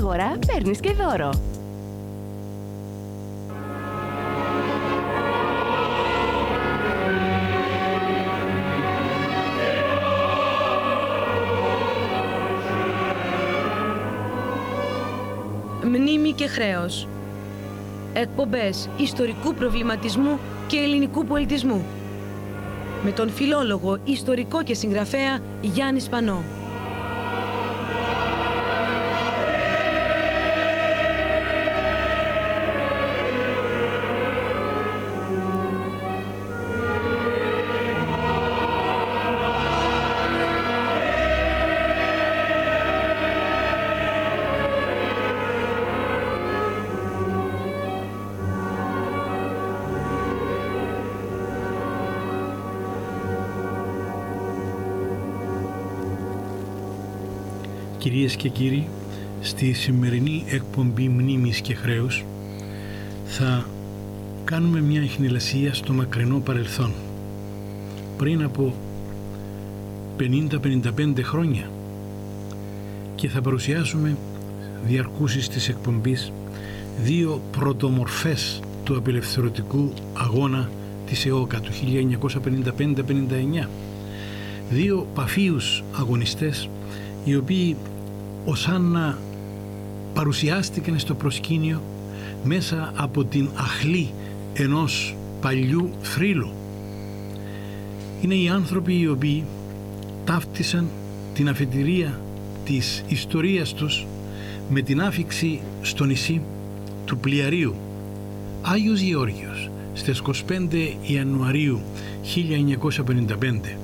αγορά παίρνεις και δώρο. Μνήμη και χρέος. Εκπομπές ιστορικού προβληματισμού και ελληνικού πολιτισμού. Με τον φιλόλογο, ιστορικό και συγγραφέα Γιάννη Σπανό. Κυρίες και κύριοι, στη σημερινή εκπομπή Μνήμης και Χρέους θα κάνουμε μια εχνηλασία στο μακρινό παρελθόν. Πριν από 50-55 χρόνια και θα παρουσιάσουμε διαρκούσεις της εκπομπής δύο πρωτομορφές του απελευθερωτικού αγώνα της ΕΟΚΑ του 1955-59. Δύο παφίους αγωνιστές οι οποίοι ως να παρουσιάστηκαν στο προσκήνιο μέσα από την αχλή ενός παλιού θρύλου. Είναι οι άνθρωποι οι οποίοι ταύτισαν την αφετηρία της ιστορίας τους με την άφιξη στο νησί του Πλιαρίου Άγιος Γεώργιος στις 25 Ιανουαρίου 1955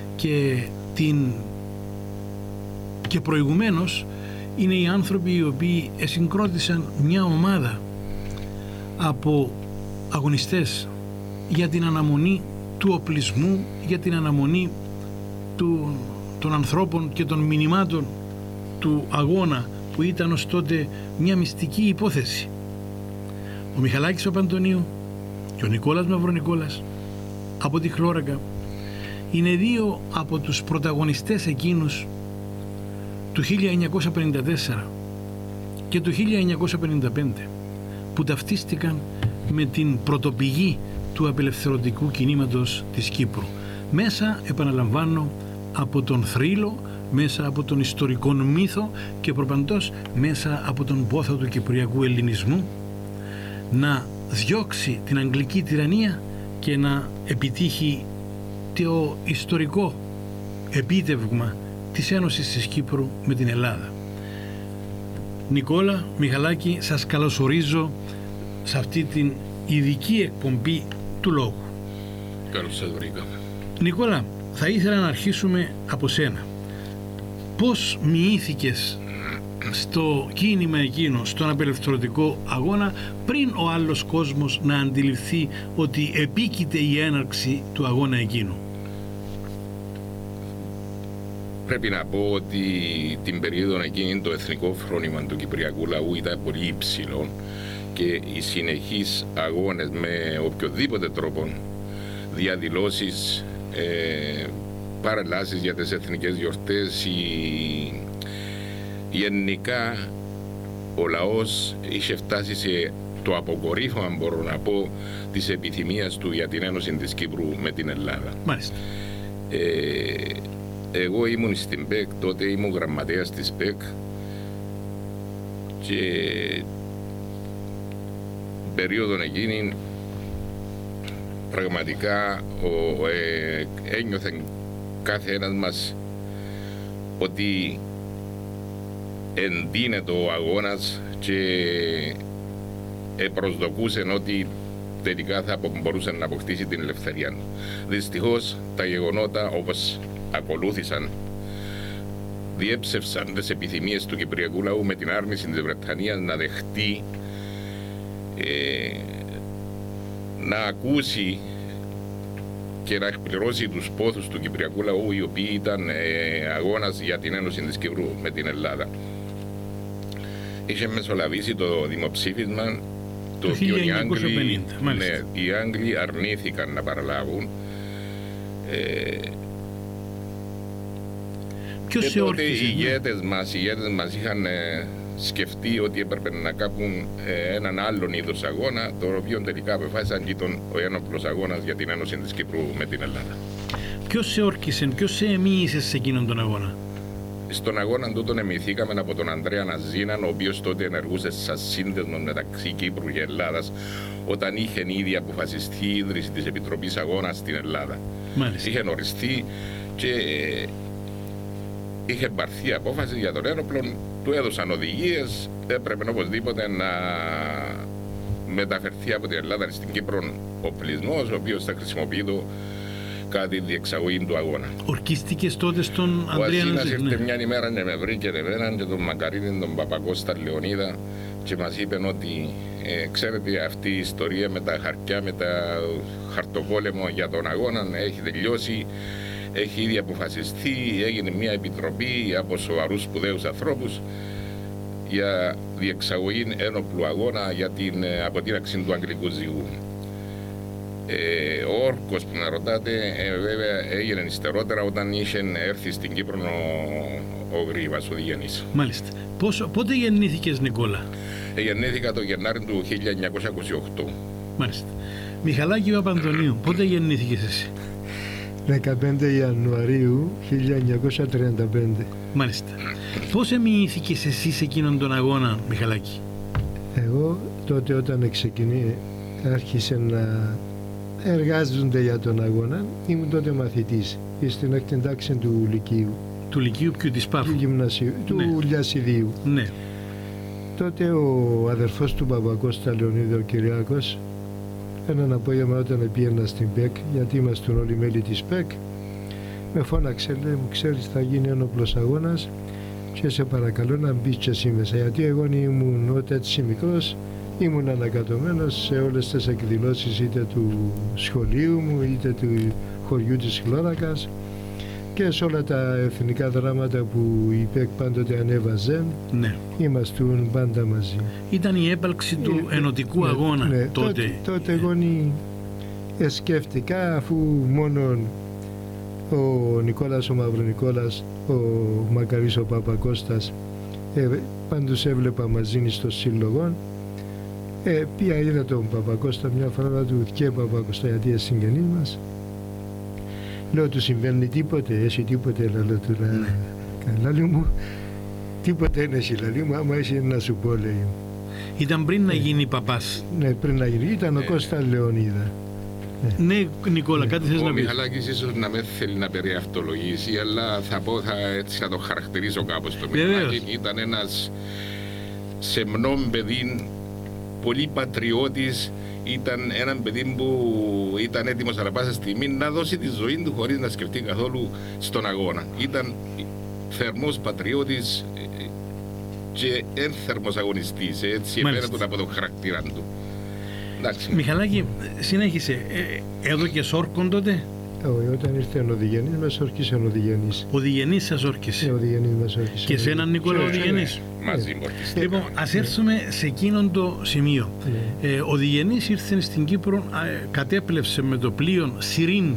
και προηγουμένως είναι οι άνθρωποι οι οποίοι εσυγκρότησαν μια ομάδα από αγωνιστές για την αναμονή του οπλισμού, για την αναμονή των ανθρώπων και των μηνυμάτων του αγώνα που ήταν ως τότε μια μυστική υπόθεση. Ο Μιχαλάκης Παπαντονίου και ο Νικόλας Μαυρονικόλας από τη Χλώρακα είναι δύο από τους πρωταγωνιστές εκείνους του 1954 και του 1955 που ταυτίστηκαν με την πρωτοπηγή του απελευθερωτικού κινήματος της Κύπρου μέσα, επαναλαμβάνω, από τον θρύλο, μέσα από τον ιστορικό μύθο και προπαντός μέσα από τον πόθο του κυπριακού ελληνισμού να διώξει την αγγλική τυραννία και να επιτύχει το ιστορικό επίτευγμα της Ένωσης της Κύπρου με την Ελλάδα. Νικόλα, Μιχαλάκη, σας καλωσορίζω σε αυτή την ειδική εκπομπή του λόγου. Καλώς σας βρήκα. Νικόλα, θα ήθελα να αρχίσουμε από σένα. Πώς μοιήθηκες στο κίνημα εκείνο, στον απελευθερωτικό αγώνα, πριν ο άλλος κόσμος να αντιληφθεί ότι επίκειται η έναρξη του αγώνα εκείνου? Πρέπει να πω ότι την περίοδο εκείνη το εθνικό φρόνημα του κυπριακού λαού ήταν πολύ υψηλό και οι συνεχείς αγώνες με οποιοδήποτε τρόπο, διαδηλώσεις, παρελάσεις για τις εθνικές γιορτές, γενικά ο λαός είχε φτάσει σε το αποκορύφωμα, μπορώ να πω, της επιθυμίας του για την Ένωση της Κύπρου με την Ελλάδα. Μάλιστα. Εγώ ήμουν στην ΠΕΚ, τότε ήμουν γραμματέας της ΠΕΚ και περίοδο εκείνη πραγματικά ένιωθε κάθε ένας μας ότι εντείνεται ο αγώνας και προσδοκούσε ότι τελικά θα μπορούσε να αποκτήσει την ελευθερία. Δυστυχώς τα γεγονότα όπως ακολούθησαν διέψευσαν τις επιθυμίες του κυπριακού λαού με την άρνηση της Βρετανίας να δεχτεί να ακούσει και να εκπληρώσει τους πόθους του κυπριακού λαού, οι οποίοι ήταν αγώνας για την Ένωση της Κύπρου με την Ελλάδα. Είχε μεσολαβήσει το δημοψήφισμα το οποίο οι Άγγλοι αρνήθηκαν να παραλάβουν. Ποιος και τότε οι ηγέτες μας είχαν σκεφτεί ότι έπρεπε να κάνουν έναν άλλον είδος αγώνα, το οποίο τελικά αποφάσισαν και ήταν ο ένοπλος αγώνας για την Ένωση της Κύπρου με την Ελλάδα. Ποιος σε όρκισε, ποιος σε εμοίησε σε εκείνον τον αγώνα? Στον αγώνα τούτον εμοιηθήκαμε από τον Ανδρέα Ναζίναν, ο οποίος τότε ενεργούσε σαν σύνδεσμο μεταξύ Κύπρου και Ελλάδας, όταν είχε ήδη αποφασιστεί η ίδρυση της Επιτροπής Αγώνας στην Ελλάδα. Μάλιστα. Είχε οριστεί και είχε πάρθει απόφαση για τον ένοπλο, του έδωσαν οδηγίες, έπρεπε οπωσδήποτε να μεταφερθεί από την Ελλάδα στην Κύπρο ο πλεισμός, ο οποίος θα χρησιμοποιείται κατά τη διεξαγωγή του αγώνα. Ορκίστηκες τότε στον Ανδρέα Ναζίναν? Ο Ασίνας ήρθε ναι. μια ημέρα και με βρήκε εμένα και τον Μακαρίδη, τον Παπακώστα Λεωνίδα, και μας είπε ότι ξέρετε, αυτή η ιστορία με τα χαρτιά, με τα χαρτοπόλεμο για τον αγώνα έχει τελειώσει. Έχει ήδη αποφασιστεί, έγινε μια επιτροπή από σοβαρούς σπουδαίους ανθρώπους για διεξαγωγή ένοπλου αγώνα για την αποτείναξη του Αγγλικού Ζυγού. Ο όρκος που με ρωτάτε βέβαια έγινε υστερότερα, όταν είχε έρθει στην Κύπρο ο Γρήβας, ο Διγενής. Μάλιστα. Πότε γεννήθηκες, Νικόλα? Γεννήθηκα το Γενάρη του 1928. Μάλιστα. Μιχαλάκη Παπαντονίου, πότε γεννήθηκες εσύ? 15 Ιανουαρίου 1935. Μάλιστα. Πώς εμοιήθηκες εσύ σε εκείνον τον αγώνα, Μιχαλάκη? Εγώ τότε, όταν άρχισε να εργάζονται για τον αγώνα, ήμουν τότε μαθητής στην έκτη τάξη του Λυκείου. Του Λυκείου ποιου, της Πάφου? Του Γυμνασίου, του Λιασιδίου. Ναι. Τότε ο αδερφός του Παπακώστα Λεωνίδα, ο Κυριάκος, έναν απόγευμα όταν πήγαινα στην ΠΕΚ, γιατί ήμασταν όλοι μέλη της ΠΕΚ, με φώναξε, λέει μου, ξέρεις, θα γίνει ένοπλος αγώνας και σε παρακαλώ να μπεις και εσύ μέσα, γιατί εγώ ήμουν όταν έτσι μικρός, ήμουν ανακατωμένος σε όλες τις εκδηλώσεις είτε του σχολείου μου είτε του χωριού της Χλώρακας και σε όλα τα εθνικά δράματα που η ΠΕΚ πάντοτε ανέβαζε. Ναι. Ήμαστούν πάντα μαζί. Ήταν η έπαλξη του ενωτικού αγώνα τότε. Τότε εγώ σκέφτηκα, αφού μόνο ο Νικόλας ο Μαυρονικόλας, ο Μακαρής ο Παπακώστας πάντως έβλεπα μαζί στο σύλλογο. Πήγα, είδα τον Παπακώστα μια φορά, του και Παπακώστα, γιατί είναι συγγενής μας. Λέω, του συμβαίνει τίποτε, εσύ τίποτε? Λέω του, λαλί μου, τίποτε είναι εσύ, λαλί μου, άμα εσύ να σου πω, λέει. Ήταν πριν να γίνει παπάς? Ναι, πριν να γίνει, ήταν ο Κώστα Λεωνίδα. Ναι, Νικόλα, κάτι θες να πεις? Ο Μιχαλάκης ίσως να μην θέλει να περιαυτολογήσει, αλλά θα πω, έτσι να το χαρακτηρίσω κάπως το Μιχαλάκη. Ήταν ένας σεμνόν παιδί, πολύ πατριώτης, ήταν ένα παιδί που ήταν έτοιμος ανά πάσα στιγμή να δώσει τη ζωή του χωρίς να σκεφτεί καθόλου στον αγώνα. Ήταν θερμός πατριώτης και ένθερμος αγωνιστής, έτσι επέραν από τον χαρακτήρα του. Εντάξει. Μιχαλάκη, συνέχισε. Έδωκες όρκον τότε? Όταν ήρθε ο Διγενής, μας όρκησε ο Διγενής. Ο Διγενής σας όρκησε? Ο Διγενής μας όρκησε. Και εσέναν, Νικόλα, ο Διγενής? Μαζί μου. Λοιπόν, ας έρθουμε σε εκείνον το σημείο. Ο Διγενής ήρθε στην Κύπρο, κατέπλευσε με το πλοίο Σιρίν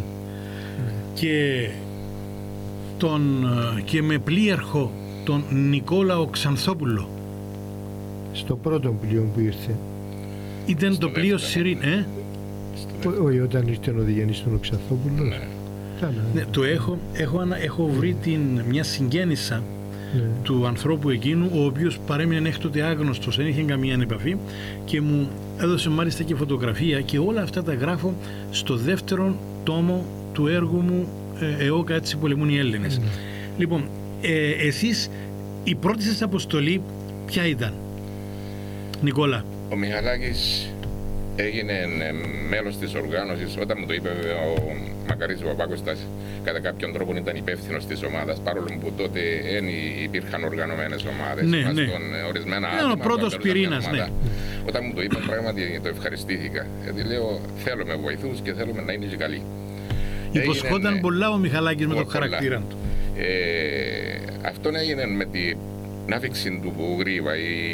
και με πλοίαρχο τον Νικόλαο Ξανθόπουλο. Στο πρώτο πλοίο που ήρθε. Ήταν το πλοίο Σιρίν, Όχι, όταν ήρθε ο Διγενής τον Ξανθόπουλο. Ναι, το έχω βρει μια συγγένισσα του ανθρώπου εκείνου, ο οποίος παρέμεινε έκτοτε άγνωστος, δεν είχε καμία επαφή, και μου έδωσε μάλιστα και φωτογραφία, και όλα αυτά τα γράφω στο δεύτερο τόμο του έργου μου «ΕΟΚΑ, έτσι πολεμούν οι Έλληνες». Λοιπόν, εσείς, η πρώτη σας αποστολή ποια ήταν, Νικόλα? Ο Μιχαλάκης έγινε μέλος της οργάνωσης, όταν μου το είπε ο Μακαρής ο Παπάκωστας, κατά κάποιον τρόπο ήταν υπεύθυνος της ομάδας, παρόλο που τότε δεν υπήρχαν οργανωμένες ομάδες. Ναι. Ορισμένα άτομα, ο πρώτος πυρήνας, ναι. Όταν μου το είπε, πράγματι το ευχαριστήθηκα, γιατί λέω, θέλουμε βοηθούς και θέλουμε να είναι και καλοί. Υποσχόταν πολλά ο Μιχαλάκης με τον χαρακτήρα του. Αυτόν έγινε με την άφηξη του Γρήβα.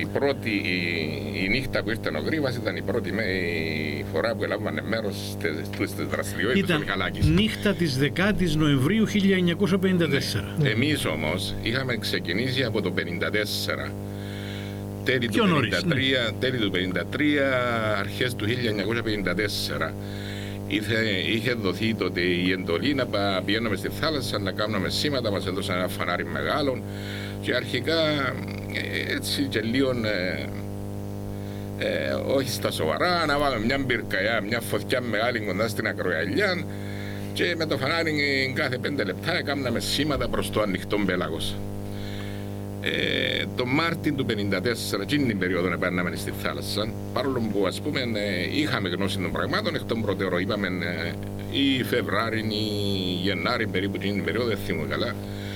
Η νύχτα που ήρθε ο Γρήβας ήταν η πρώτη φορά που έλαβαν μέρος στις δραστηριότητες του Μιχαλάκης. Ήταν νύχτα της 10ης Νοεμβρίου 1954. Εμείς όμως είχαμε ξεκινήσει από το 1954. τέλη Πιο του 1953, νωρίς, ναι. τέλη του 1953, αρχές του 1954. Είχε δοθεί τότε η εντολή να πηγαίνουμε στη θάλασσα, να κάνουμε σήματα, μας έδωσαν ένα φανάρι μεγάλο και αρχικά έτσι και λίγο όχι στα σοβαρά, να βάλουμε μια μπυρκαγιά, μια φωτιά μεγάλη κοντά στην ακρογιαλιά και με το φανάρι κάθε 5 λεπτά έκαναμε σήματα προς το ανοιχτό πέλαγος. Το Μάρτιν του 1954, εκείνη την περίοδο να πέρναμε στη θάλασσα, παρόλο που ας πούμε είχαμε γνώση των πραγμάτων, εκ των προτέρων είπαμε ή Φεβράρι ή Γενάρη περίπου εκείνη την περίοδο, δεν θυμούμαι καλά.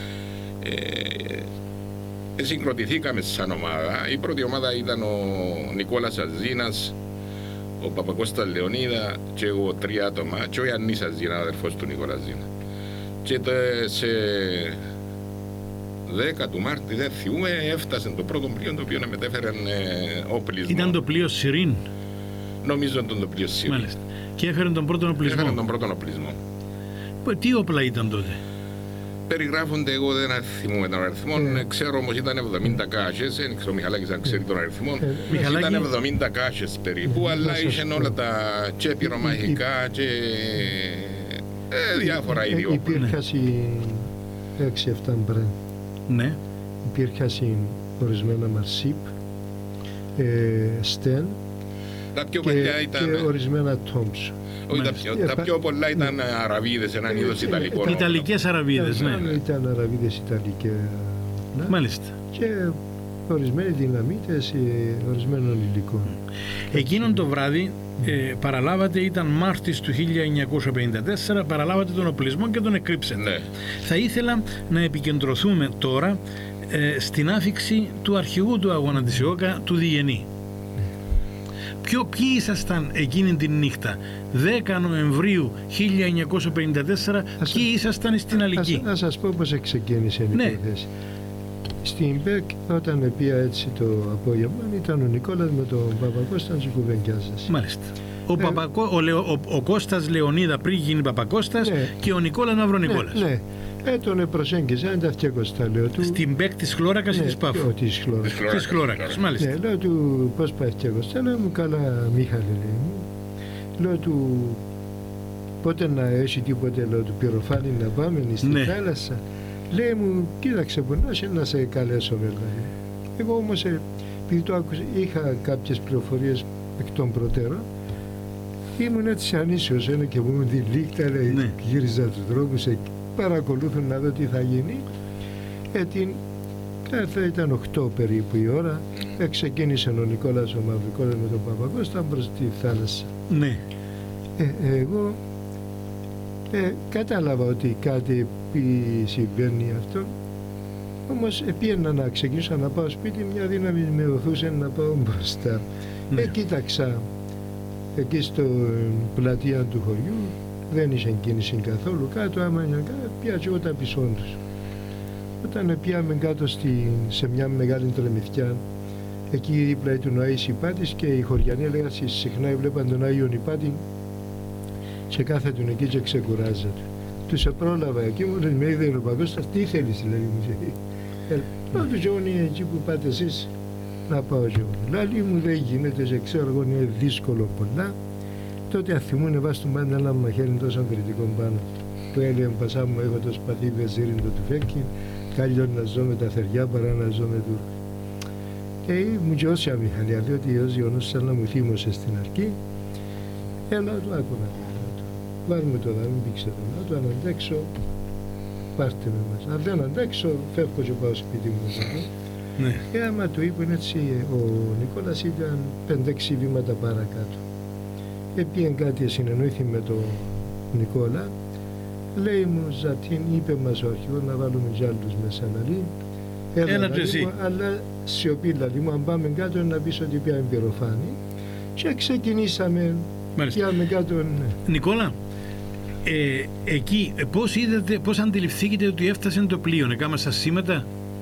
Συγκροτηθήκαμε σαν ομάδα. Η πρώτη ομάδα ήταν ο Νικόλας Αζίνας, ο Παπακώστας Λεωνίδα και εγώ 3 άτομα και ο Ιαννής Αζίνα, αδερφός του Νικόλα Αζίνα. Και σε 10 του Μάρτη, δεν θυμούμε, έφτασε το πρώτο πλοίο το οποίο μετέφερε όπλισμό. Ήταν το πλοίο Σιρίν. Νομίζω ήταν το πλοίο Σιρίν. Μάλιστα. Και έφερε τον πρώτο οπλισμό. Έφερε τον πρώτο οπλισμό. Τι όπλα ήταν τότε? Περιγράφονται, εγώ δεν θυμούμαι τον αριθμό, ξέρω όμως ήταν 70 κάσες, δεν ξέρω ο Μιχαλάκης αν ξέρει τον αριθμό, ήταν 70 κάσες περίπου, αλλά είχαν όλα τα και πυρομαχικά και διάφορα είδη όπλα. Υπήρχαν 6-7 μπρεν. Ναι. Υπήρχαν ορισμένα μαρσίπ, στεν και ορισμένα τόμψ. Τα πιο πολλά ήταν αραβίδες, έναν είδος ιταλικών. Ιταλικές αραβίδες, ναι. Ήταν αραβίδες ιταλικές. Μάλιστα. Και ορισμένοι δυναμίτες, ορισμένων υλικών. Εκείνον το βράδυ παραλάβατε, ήταν Μάρτης του 1954, παραλάβατε τον οπλισμό και τον εκρύψετε. Ναι. Θα ήθελα να επικεντρωθούμε τώρα στην άφιξη του αρχηγού του αγώνα της ΙΟΚΑ, του Διγενή. Ποιοι ήσασταν εκείνη την νύχτα, 10 Νοεμβρίου 1954, ποιοι ήσασταν στην Αλική? Να σας πω πώς ξεκίνησε η υπόθεση. Στην ΠΕΚ, όταν πήγα έτσι το απόγευμα, ήταν ο Νικόλας με τον Παπακώστα και κουβεντιάζες. Μάλιστα. Ο Κώστας Λεωνίδα πριν γίνει Παπακώστας, και ο Νικόλας Μαυρονικόλας. Ναι. Τον προσέγγιζα, είναι τα 200 λέω του. Στην ΠΕΚ της Χλώρακας ή της Πάφου? Της Χλώρακας, μάλιστα. Ναι, λέω του πώς πάει 200, λέω μου καλά Μίχαλη, λέει μου. Λέω του πότε να έχει τίποτε, λέω του πυροφάνη να πάμε στη θάλασσα. Λέει μου, κοίταξε πονάσαι να σε καλέσω βέβαια. Εγώ όμως επειδή το άκουσα, είχα κάποιες πληροφορίες εκ των προτέρων. Ήμουν έτσι ανήσιος, και μου τη λίκτα, λέει, γύριζα τους δρόμους, παρακολούθουν να δω τι θα γίνει. Θα ήταν 8 περίπου η ώρα. Ξεκίνησε ο Νικόλας ο Μαυρικόλας με τον Παπακώστα προς τη θάλασσα. Ναι. Εγώ κατάλαβα ότι κάτι συμβαίνει αυτό. Όμως πήγαινα να ξεκινήσω να πάω σπίτι, μια δύναμη με οθούσε να πάω μπροστά. Κοίταξα εκεί στο πλατεία του χωριού, δεν είχε κίνηση καθόλου κάτω, άμα πιάτσω εγώ τα πισών τους. Όταν πήγαμε κάτω σε μια μεγάλη τρεμηθιά, εκεί δίπλα του Άης Υπάτης, και οι χωριανοί έλεγαν συχνά βλέπαν τον Άγιον Υπάτη και κάθετουν εκεί και ξεκουράζεται. Τους πρόλαβα εκεί, μου λέει, με είδε ο Παπακώστας, τι θέλεις, λέει μου. Λέω του Γιώργη, εκεί που πάτε εσείς, να πάω και εγώ. Λάλη μου δεν γίνεται, και ξέρω εγώ είναι δύσκολο πολλά. Τότε αθυμούνε βάζει του πάντα ένα μαχαίρι τόσο κριτικό πάνω, που έλεγε πασά μου, έχω το σπαθί βεζίριν το τουφέκι, κάλλιο να ζω με τα θεριά παρά να ζω με του. Μου και όσοι αμηχανία, διότι ως γεγονός σαν να μου θύμωσε στην αρχή, έλα του άκουνα. Βάλουμε το δάμε, πήξε το να το, αν αντέξω, πάρτε με μας. Αν δεν αντέξω, φεύγω και πάω σπίτι μου. Και άμα του είπαν έτσι, ο Νικόλας ήταν 5-6 βήματα παρακάτω. Πήγαινε κάτι, συνεννοήθη με τον Νικόλα, λέει μου, Ζατίν, είπε μας ο αρχηγός να βάλουμε κι άλλους μέσα, έλα εσύ. Αλλά σιωπή, δηλαδή μου, αν πάμε κάτω να πεις ότι πιάμε πυροφάνη, και ξεκινήσαμε, πιάμε κάτω. Νικόλα, εκεί πώς είδατε, πώς αντιληφθήκετε ότι έφτασε το πλοίο, έκανα σας σήματα?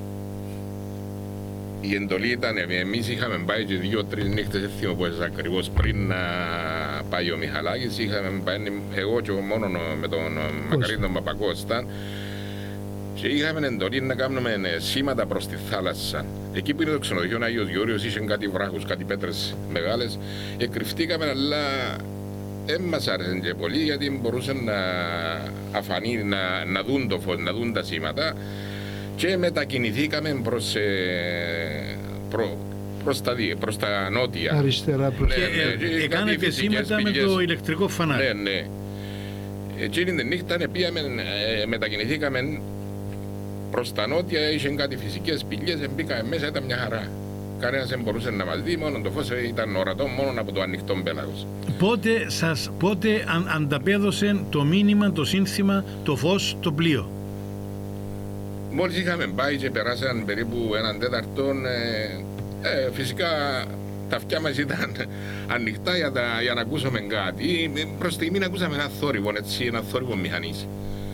Η εντολή ήταν, εμείς είχαμε πάει και 2-3 νύχτες, ευθύμω που ακριβώς πριν να πάει ο Μιχαλάκης, είχαμε πάει εγώ και μόνο με τον Μακαρίτο τον Παπακώστα και είχαμε εντολή να κάνουμε σήματα προς τη θάλασσα. Εκεί που είναι το ξενοδοχείο Άγιος Γεώργιος, είχε κάτι βράχους, κάτι πέτρες μεγάλες. Κρυφτήκαμε, αλλά δεν μας άρεσε και πολύ, γιατί μπορούσαν να αφανεί, να δουν το φως, να δουν τα σήματα. Και μετακινηθήκαμε προς τα νότια. Αριστερά προς τα νότια. Εκάνετε σήματα με το ηλεκτρικό φανάρι. Ναι. Εκείνη την νύχτα μετακινηθήκαμε προς τα νότια, είχε κάτι φυσικές πηγές, μπήκαμε μέσα, ήταν μια χαρά. Κανένας δεν μπορούσε να μας δει, μόνο το φως ήταν ορατό μόνο από το ανοιχτό πέλαγος. Πότε ανταπέδωσε το μήνυμα, το σύνθημα, το φως, το πλοίο? Μόλις είχαμε πάει και περάσαν περίπου έναν τέταρτο, φυσικά τα αυτιά μας ήταν ανοιχτά για να ακούσουμε κάτι. Προς στιγμήν ακούσαμε ένα θόρυβο, ένα θόρυβο μηχανής.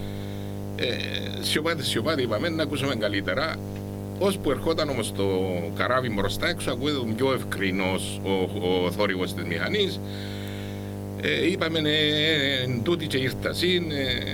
Σιωπάτη είπαμε να ακούσουμε καλύτερα. Ώσπου ερχόταν όμως το καράβι μπροστά έξω, ακούγεται πιο ευκρινός ο θόρυβος της μηχανής. Είπαμε τούτη και ήρθασιν.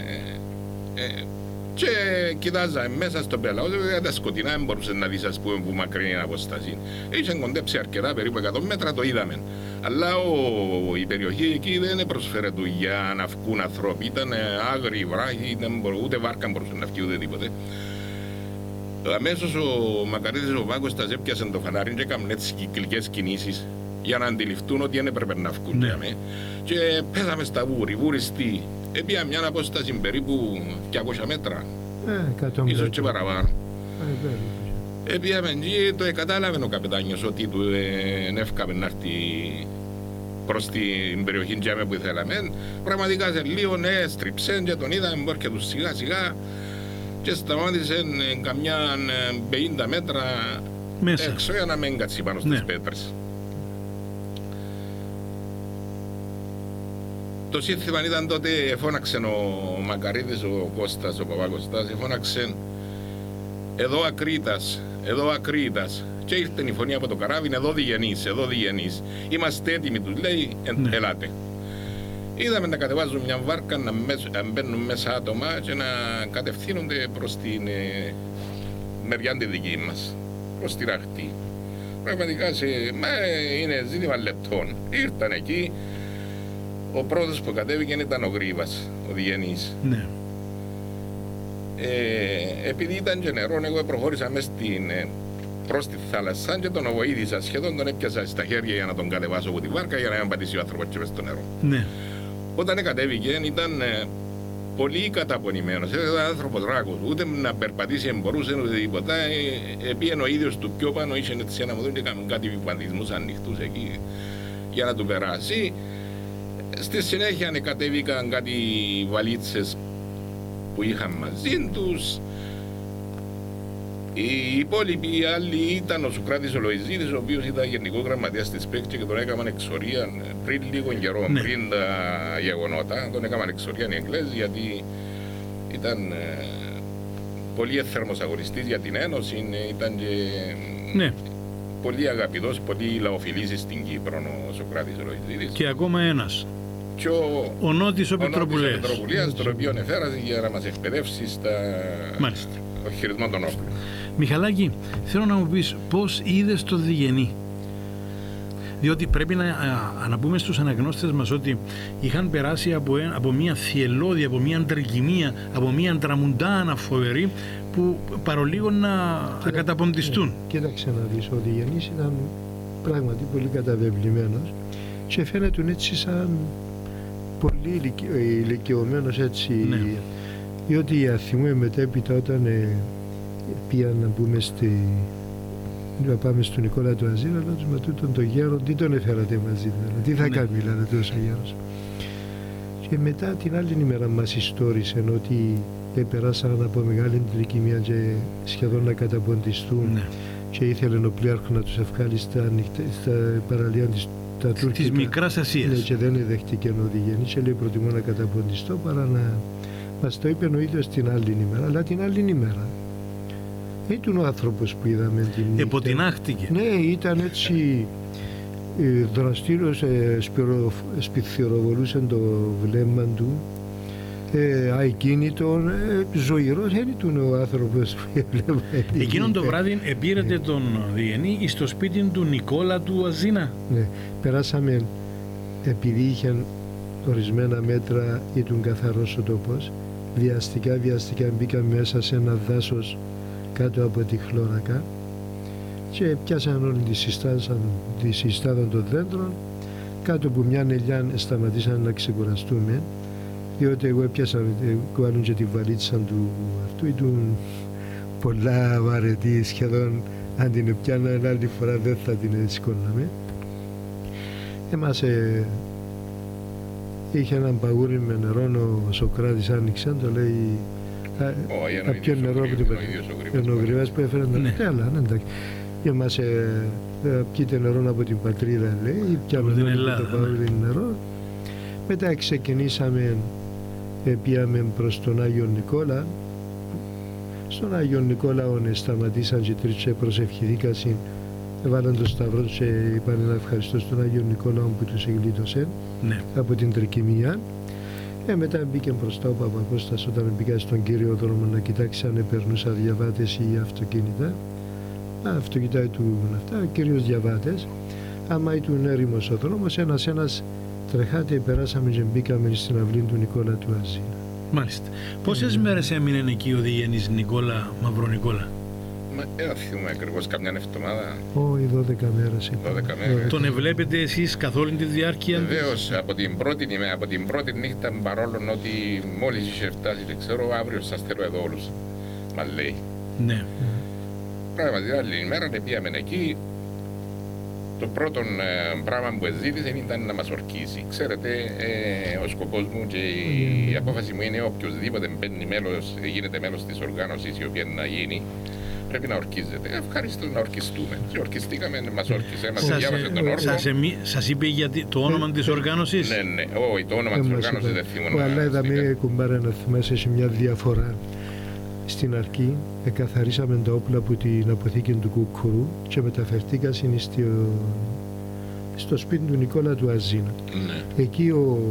Και κοιτάζαμε μέσα στο πέλαγος, τα σκοτεινά δεν μπορούσε να δεις, ας πούμε, που μακρινή απόσταση. Είχε κοντέψει αρκετά, περίπου 100 μέτρα, το είδαμε. Αλλά η περιοχή εκεί δεν προσφέρε του για να βγουν ανθρώποι. Ήταν άγριοι βράχοι, ούτε βάρκα μπορούσε να βγει ούτε τίποτε. Αμέσως ο Μακαρίδης ο Βάκωστας έπιασε το φανάρι και έκαμε έτσι κυκλικές κινήσεις για να αντιληφθούν ότι δεν έπρεπε να βγουν. Ναι. Και πέσαμε στα βουριστή. Έπια μια απόσταση περίπου 200 μέτρα, ίσως και παραπάνω. Έπιαμε και το κατάλαβε ο καπετάνιος ότι του ενεύκαμε να έρθει προς την περιοχή που ήθελαμε. Πραγματικά σε λίγο έστριψε και τον είδαμε μπόρκε του σιγά σιγά και σταμάτησε καμιά 50 μέτρα μέσα έξω για να μην κάτσει πάνω στις πέτρες. Το σύνθημα ήταν τότε, φώναξε ο Μακαρίδης, ο Κώστας, ο Παπακωστάς, φώναξε εδώ Ακρίτας, εδώ Ακρίτας. Και ήρθε η φωνή από το καράβι, εδώ Διγενής, εδώ Διγενής. Είμαστε έτοιμοι, τους λέει, ελάτε. Είδαμε να κατεβάζουν μια βάρκα, να μπαίνουν μέσα άτομα και να κατευθύνονται προς την μεριά τη δική μας, προς τη Ραχτή. Πραγματικά είναι ζήτημα λεπτών. Ήρθαν εκεί. Ο πρώτος που κατέβηκε ήταν ο Γρήβας, ο Διγενής. Ναι. Επειδή ήταν και νερό, εγώ προχώρησα μέσα προς τη θάλασσα και τον βοήθησα σχεδόν, τον έπιασα στα χέρια για να τον κατεβάσω από τη βάρκα για να μην πατήσει ο άνθρωπος και μες στο νερό. Ναι. Όταν κατέβηκε ήταν πολύ καταπονημένος, ήταν άνθρωπος ράκος, ούτε να περπατήσει δεν μπορούσε ούτε τίποτα. Επήγαινε ο ίδιος του πιο πάνω, είχε έτσι ένα μοδόν και έκαναν κάτι βιπαντισμούς ανοιχτούς εκεί για να του περάσει. Στη συνέχεια κατέβηκαν κάτι βαλίτσες που είχαν μαζί τους. Οι υπόλοιποι άλλοι ήταν ο Σουκράτης ο Λοϊζίδης, ο οποίος ήταν γενικό γραμματέας της ΠΕΚ και τον έκαναν εξορία πριν λίγο καιρό, πριν τα γεγονότα. Τον έκαναν εξορία οι Εγγλέζοι, γιατί ήταν πολύ εύθερμος αγωνιστής για την Ένωση, ήταν και πολύ αγαπητός, πολύ λαοφιλής στην Κύπρο ο Σουκράτης ο Λοϊζίδης. Και ακόμα ένας. Και ο Νότης ο Πετροπουλέας, τον οποίο εφέρασε για να μας εκπαιδεύσει στα χειρισμό των όπλων. Μιχαλάκη, θέλω να μου πεις πώς είδες το Διγενή. Διότι πρέπει να πούμε στους αναγνώστες μας ότι είχαν περάσει από μια θυελλώδη, από μια αντρικυμία, από μια τραμουντάνα φοβερή που παρολίγο να καταποντιστούν. Κοίταξε να δεις, ο Διγενής ήταν πράγματι πολύ καταβεβλημένος και φαίνεται έτσι σαν πολύ ηλικιωμένος έτσι. Ναι. Διότι θυμούμαι μετέπειτα όταν πήγαν να πούμε να πάμε στον Νικόλα του Αζήρα, αλλά τους με τούτον τον γέρο, τι τον έφερατε μαζί, τι θα κάνει, μιλάνε τόσο γέρος. Και μετά την άλλη ημέρα μας ιστόρισαν ότι περάσαν από μεγάλη τρικυμία και σχεδόν να καταποντιστούν και ήθελε ο πλοίαρχος να τους ευκάλει στα παραλία της της Μικράς Ασίας. Ναι, και δεν δέχτηκε ο Διγενής και λέει προτιμώ να καταποντιστώ παρά να... Μας το είπε ο ίδιος την άλλη ημέρα, αλλά την άλλη ημέρα ήταν ο άνθρωπος που είδαμε την νύχτα. Εποτινάχτηκε. Ναι, ήταν έτσι δραστήριος, σπιθυροβολούσε το βλέμμα του ακίνητον, ζωηρός, δεν ήταν ο άνθρωπος που έβλεπε. Εκείνον το βράδυ επήρετε τον Διενή στο σπίτι του Νικόλα του Αζίνα. Ναι, περάσαμε, επειδή είχαν ορισμένα μέτρα, ήταν καθαρός ο τόπος, βιαστικά μπήκαμε μέσα σε ένα δάσος κάτω από τη χλώρακα και πιάσαν όλη τη συστάδα των δέντρων. Κάτω από μια ελιά σταματήσαν να ξεκουραστούμε, διότι εγώ έπιασα και τη βαλίτσα του αυτού, ήταν πολλά βαρετή, σχεδόν αν την πιάνα άλλη φορά δεν θα την σηκώναμε. Εμάς είχε έναν παγούρι με νερό, ο Σοκράτης άνοιξε, το λέει από ποιο νερό από την Ογριβάς που έφερε τα νερό, αλλά εντάξει. Και μας πιείτε νερό από την πατρίδα, λέει, πιάμε το παγούρι νερό. Μετά ξεκινήσαμε, πήγαμε προς τον Άγιο Νικόλα. Στον Άγιο Νικόλα σταματήσαν και τρεις και προσευχηθήκαν, έβαλαν το σταυρό και είπαν να ευχαριστώ στον Άγιο Νικόλα που τους εγλίτωσε από την τρικυμία. Μετά μπήκε μπροστά ο Παπακώστας όταν μπήκα στον κύριο δρόμο να κοιτάξει αν περνούσα διαβάτες ή αυτοκίνητα. Αυτοκίνητα του αυτά, κυρίως διαβάτες. Άμα ήταν έρημος ο δρόμος, ένας τρεχάτε, περάσαμε και μπήκαμε στην αυλή του Νικόλα του Αζίνα. Μάλιστα. Πόσες μέρες έμεινε εκεί ο Διένης Νικόλα, Μαυρονικόλα? Δεν θυμούμαι ακριβώς, καμιά εβδομάδα. Όχι, 12 μέρες. 12 μέρες. Τον βλέπετε εσείς καθ' όλη τη διάρκεια? Βεβαίως, από την πρώτη νύχτα, παρόλο ότι μόλις είχε φτάσει, δεν ξέρω, αύριο σας θέλω εδώ όλους, μας λέει. Ναι. Πράγματι, άλλη ημέρα πήγαμε εκεί. Το πρώτο πράγμα που ζήτησε ήταν να μας ορκίσει. Ξέρετε, ο σκοπός μου και η απόφαση μου είναι οποιοδήποτε μπαίνει γίνεται μέλος της οργάνωσης η οποία να γίνει, πρέπει να ορκίζεται. Ευχαριστώ να ορκιστούμε. Και ορκιστήκαμε, μας όρκισε, μας διάβασε τον όρκο. Σας είπε γιατί το όνομα της οργάνωσης? Ναι, όχι, το όνομα της οργάνωσης δεν θυμούμαι. Αλλά είδαμε κουμπάρα να θυμάσαι σε μια διαφορά. Στην αρχή εκαθαρίσαμε τα όπλα από την αποθήκη του Κουκουρού και μεταφερθήκα στο σπίτι του Νικόλα του Αζίνα. Ναι. Εκεί ο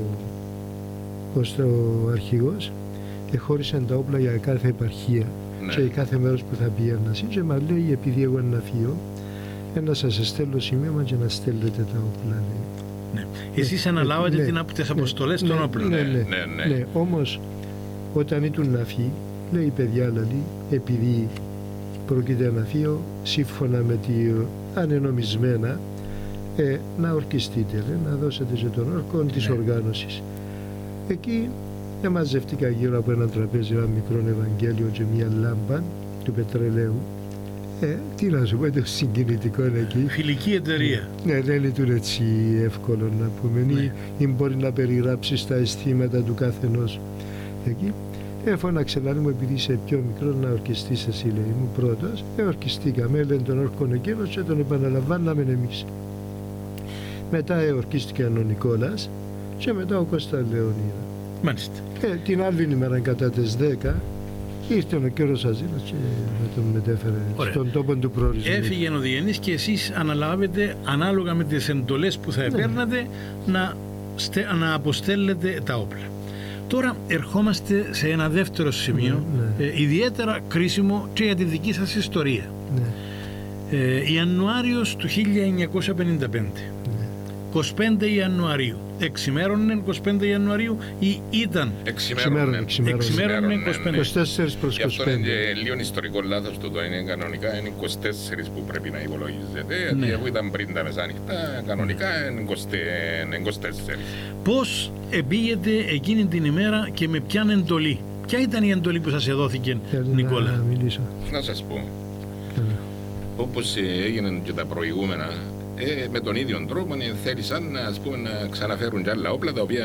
αρχηγός χώρισε τα όπλα για κάθε επαρχία, ναι, και κάθε μέρος που θα πήγαινα. Και μας λέει, επειδή εγώ να φύγω, να σας στέλνω σημείωμα και να στέλνετε τα όπλα. Ναι. Εσείς αναλάβατε τις αποστολές των όπλων. Ναι. Όμως όταν ήταν να φύγει, λέει, παιδιά, λέει, επειδή πρόκειται να φύγω, σύμφωνα με τη ανενομισμένα, να ορκιστείτε, να δώσετε και τον όρκο της οργάνωσης. Εκεί μαζευτήκα γύρω από ένα τραπέζι, ένα μικρό Ευαγγέλιο και μια λάμπα του πετρελαίου. Τι να σου πω, το συγκινητικό είναι εκεί. Φιλική εταιρεία. Ναι, δεν είναι έτσι εύκολο να πούμε. Ναι. Ή μπορεί να περιγράψει τα αισθήματα του καθενός εκεί. Φώναξε να μου, επειδή είσαι πιο μικρό, να ορκιστείς εσύ, λέει, μου πρώτος. Ορκιστήκαμε, λένε τον όρκον εκείνος και τον επαναλαμβάναμε εμείς. Μετά ορκίστηκε ο Νικόλας και μετά ο Κώστα Λεωνίδα. Μάλιστα. Την άλλη ημέρα κατά τις 10 ήρθε ο κύριος Αζίνας και με τον μετέφερε στον τόπο του προορισμού. Έφυγε ο Διενής και εσείς αναλάβετε, ανάλογα με τις εντολές που θα επέρνατε, να αποστέλλετε τα όπλα. Τώρα ερχόμαστε σε ένα δεύτερο σημείο, ιδιαίτερα κρίσιμο και για τη δική σας ιστορία. Ιανουάριος του 1955. 25 Ιανουαρίου. Εξημέρωνε 25 Ιανουαρίου ή ήταν? Εξημέρωνε 25. 24 προς 25. Γι' αυτό είναι λίγο ιστορικό λάθος το είναι κανονικά, είναι 24 που πρέπει να υπολογίζεται. Γιατί εγώ ήταν πριν τα μεσάνυχτα, κανονικά είναι 24. Πώς επήγετε εκείνη την ημέρα και με ποια εντολή? Ποια ήταν η εντολή που σας εδόθηκε, Νικόλα? Να σας πω. Όπως έγιναν και τα προηγούμενα, με τον ίδιο τρόπο θέλησαν να ξαναφέρουν και άλλα όπλα τα οποία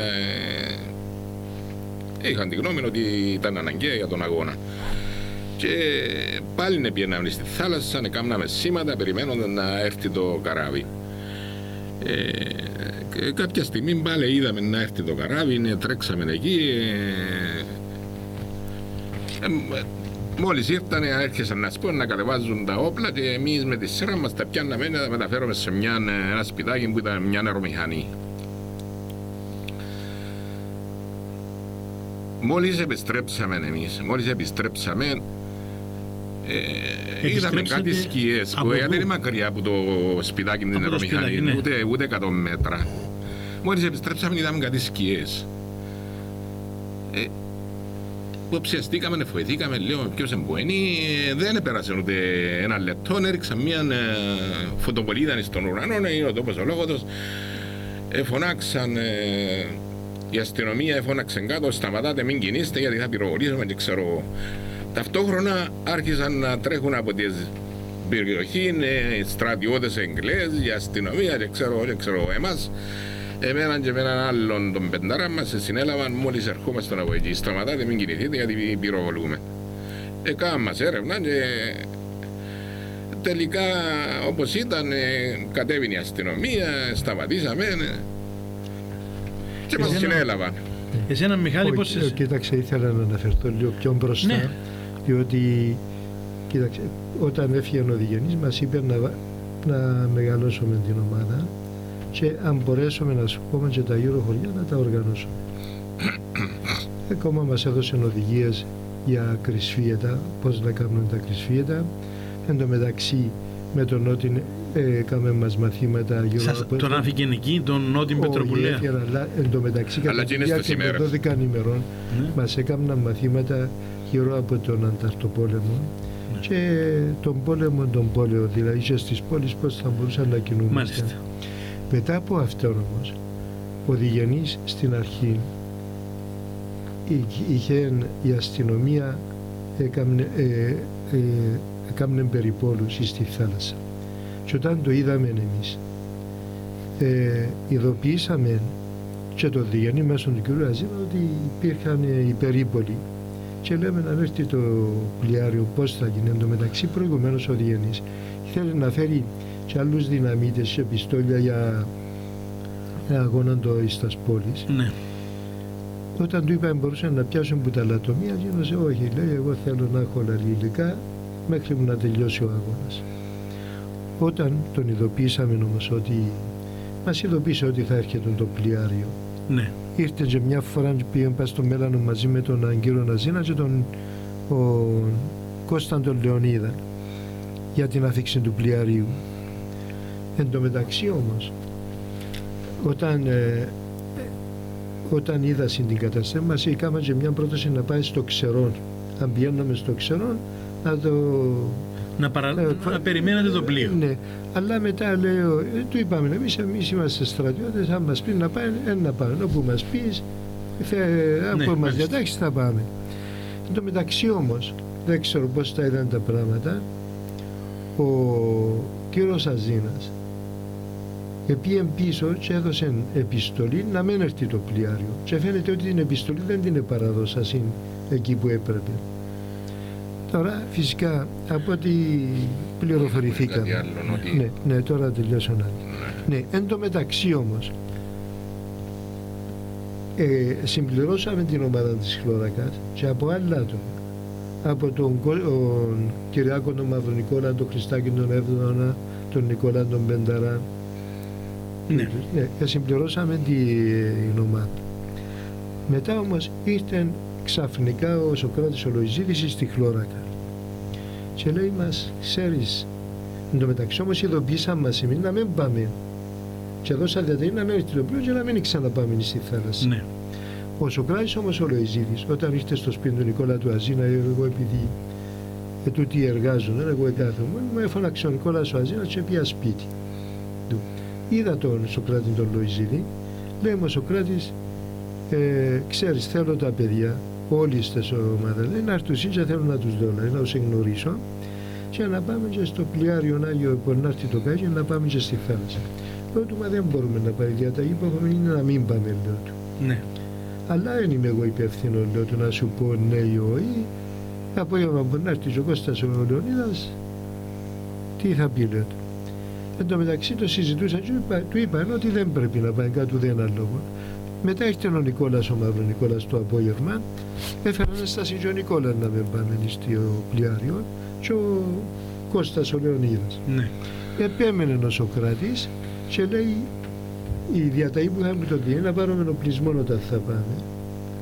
είχαν τη γνώμη ότι ήταν αναγκαία για τον αγώνα. Και πάλι πήγαιναν στη θάλασσα, έκαναμε σήματα περιμένοντας να έρθει το καράβι. Κάποια στιγμή πάλι είδαμε να έρθει το καράβι, τρέξαμε εκεί. Μόλις ήρθανε, άρχισαν να κατεβάζουν τα όπλα και εμείς με τη σειρά μας τα πιάνναμε να τα μεταφέρουμε σε ένα σπιτάκι που ήταν μια νερομηχανή. Μόλις επιστρέψαμε, είδαμε κάτι σκιές, γιατί δεν είναι μακριά από το σπιτάκι με την αερομηχανή, ναι. ούτε 100 μέτρα. Μόλις επιστρέψαμε είδαμε κάτι σκιές. Υποψιαστήκαμε, φοηθήκαμε, λέω ποιος εμπόενει, δεν επέρασε ούτε ένα λεπτό, έριξα μια φωτοβολίδα στον ουρανό, είναι ο τόπος ολόγωτος, φωνάξαν, η αστυνομία έφωναξε κάτω, σταματάτε, μην κινείστε γιατί θα πυροβολήσουμε και ξέρω. Ταυτόχρονα άρχισαν να τρέχουν από την περιοχή στρατιώτες Εγγλές, η αστυνομία και ξέρω εμάς. Εμέναν και με έναν άλλον τον πεντάρα μας συνέλαβαν μόλις ερχόμαστε από εκεί. Σταματάτε, μην κινηθείτε γιατί πυροβολούμε. Έκαναν μας έρευνα και τελικά όπως ήταν κατέβηνε η αστυνομία, σταματήσαμε και μας συνέλαβαν. Εσένα Μιχάλη πώς... Κοίταξε, ήθελα να αναφερθώ λίγο πιο μπροστά, ναι. Διότι κοίταξε, όταν έφυγε ο Διγενής μας είπε να μεγαλώσουμε την ομάδα και αν μπορέσουμε να σου πούμε και τα γύρω χωριά να τα οργανώσουμε. Ακόμα μας έδωσαν οδηγίες για κρυσφύετα, πώς να κάνουν τα κρυσφύετα. Εν τω μεταξύ με τον Νότιν έκαμε μας μαθήματα γύρω από... Τον άφηκε εκεί, τον Νότιν Πετροπουλέα. Αλλά εν τω μεταξύ κατά τη διάρκεια των 12 ημερών μας έκαναν μαθήματα γύρω από τον Ανταρτοπόλεμο και τον πόλεμο, δηλαδή και στις πόλεις πώς θα μπορούσαν να κινούμαστε. Μάλιστα. Μετά από αυτό όμως, ο Διγενής στην αρχή είχε η αστυνομία έκαμνε περιπόλους στη θάλασσα. Και όταν το είδαμε εμείς, ειδοποιήσαμε και το Διγενή μέσω του κ. Αζίνα ότι υπήρχαν οι περίπολοι. Και λέμε να έρθει το πλοιάριο, πώς θα γίνει. Εν τω μεταξύ, προηγουμένως ο Διγενής ήθελε να φέρει και άλλους δυναμίτες και πιστόλια για αγώνα στις πόλεις. Ναι. Όταν του είπαμε μπορούσαν να πιάσουν που τα λατομεία, γίνωσε όχι, λέει εγώ θέλω να έχω υλικά μέχρι να τελειώσει ο αγώνας. Όταν τον ειδοποίησαμε όμως ότι μας ειδοποίησε ότι θα έρχεται το πλοιάριο, ναι. Ήρθε και μια φορά και πήγαν πάει στο Μέλανο μαζί με τον Αγγύρο Ναζίνα και τον Κώσταν τον Λεωνίδα για την αφήξη του πλοιαρίου. Εν τω μεταξύ όμως, όταν είδα την κατάσταση μας, είχαμε και μια πρόταση να πάει στο Ξερόν. Αν πηγαίναμε στο Ξερόν, να περιμένατε το πλοίο. Ναι, αλλά μετά λέω, του είπαμε εμείς είμαστε στρατιώτες, αν μας πει να πάμε, να πάμε. Όπου μας πεις, όπου μας διατάξεις θα πάμε. Εν τω μεταξύ όμως, δεν ξέρω πώς τα είδαν τα πράγματα, ο κύριος Αζίνας πήγε πίσω και έδωσε επιστολή να μην έρθει το πλοιάριο. Και φαίνεται ότι την επιστολή δεν την παραδώσασαν εκεί που έπρεπε. Τώρα φυσικά από ό,τι πληροφορηθήκαμε. Ναι, τώρα τελειώσω να. Ναι, εν τω μεταξύ όμως συμπληρώσαμε την ομάδα της Χλωρακάς και από άλλα άτομα. Από τον Κυριάκο τον Μαυρονικόλα, τον Χριστάκη τον Εύδονα, τον Νικόλα τον Πενταρά. Ναι, συμπληρώσαμε την ομάδα. Μετά όμως ήρθε ξαφνικά ο Σωκράτης ο Λοϊζίδης στη Χλώρακα και λέει μας, ξέρεις, εν τω μεταξύ όμως ειδοποίησαν μας εμείς να μην πάμε και δώσα διαταγή να μην έρθει το πλοίο και να μην ξαναπάμε στη θάλασσα. Ναι. Ο Σωκράτης όμως ο Λοϊζίδης όταν ήρθε στο σπίτι του Νικόλα του Αζίνα, εγώ επειδή τούτοι εργάζονται, εγώ εκάθομαι, μου έφωναξε ο Νικόλας ο Αζίνας και πήγα σπίτι του. Είδα τον Σωκράτη τον Λοϊζίδη, λέει μου ο Σωκράτης, ξέρεις, θέλω τα παιδιά, όλοι στις ομάδες, να έρθουν και θέλω να τους δω, να τους εγνωρίσω και να πάμε και στο πλοιάριο Άγιο που να έρθει το κάγιο να πάμε και στη θάλασσα. Λέω του, μα δεν μπορούμε να πάρει διαταγή που έχουμε είναι να μην πάμε, λέω του. Ναι. Αλλά δεν είμαι εγώ υπεύθυνο, λέω του, να σου πω ναι ή όχι. Απόγευμα μπορεί να έρθει ο Κώστας ο Λεωνίδας, τι θα πει, λέω του. Εν τω μεταξύ το συζητούσαν και του είπαν ότι δεν πρέπει να πάει κάτω δεν ένα λόγο. Μετά ήρθε ο Νικόλας, ο Μαύρο Νικόλας το απόγευμα, έφεραν στάση και ο Νικόλας να μην πάμε στο πλοιάριο και ο Κώστας ο Λεωνίδας. Ναι. Επέμενε ο Σωκράτης και λέει η διαταγή που είχαμε το δίνει να πάρουμε οπλισμό όταν θα πάμε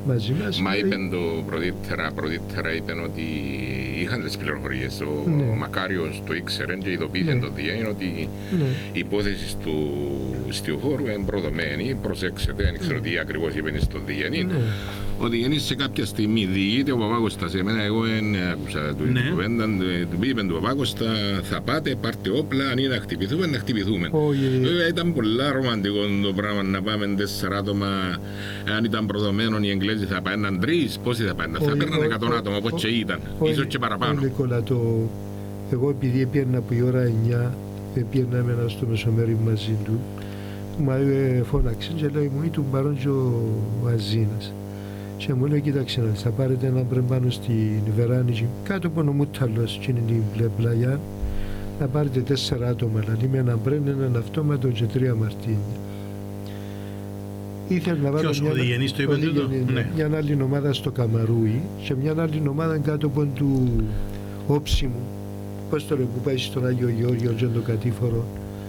μαζί μας. Μα είπαν το πρωτήτερα είπαν ότι είχαν τις πληροφορίες. Ο Μακάριος το ήξερε και ειδοποίησε το ΔΙΕΝ ότι η υπόθεση του στιοχώρου είναι προδομένη. Προσέξτε, δεν ξέρω τι ακριβώς είπαν στο ΔΙΕΝ. Ότι γεννήσε κάποια στιγμή διηγείται ο Παπάκωστας. Εμένα εγώ δεν άκουσα την κουβέντα. Του είπαν του Παπάκοστα, θα πάτε, πάρτε όπλα, αν είναι να χτυπηθούμε, να χτυπηθούμε. Βέβαια ήταν πολλά ρομαντικό το πράγμα να πάμε 4 άτομα. Αν ήταν προδομένο οι Εγγλέζοι θα πάνε 3, πόσοι θα πάνε, θα παίρναν 100 άτομα, όπως και ήταν, ίσως και παραπάνω. Εγώ επειδή πήγαινα από η ώρα 9, πήγαινα στο μεσομέρι μαζί του, μου φώναξε και λέει μου ήταν παρόν και ο Αζίνας. Και μου λέει, κοίταξε, θα πάρετε ένα μπρε πάνω στην Βεράνη, κάτω από ο Μούταλος, και είναι την μπλε πλαγιά, να πάρετε 4 άτομα, δηλαδή με ένα μπρε, έναν αυτόματο και 3 μαρτίνια. Ήθελε να βάλω μια άλλη ομάδα στο Καμαρούι και μια άλλη ομάδα κάτω από του Όψιμου, πώς το λέω, που πάει στον Άγιο Γεώργιο και το κατήφορο.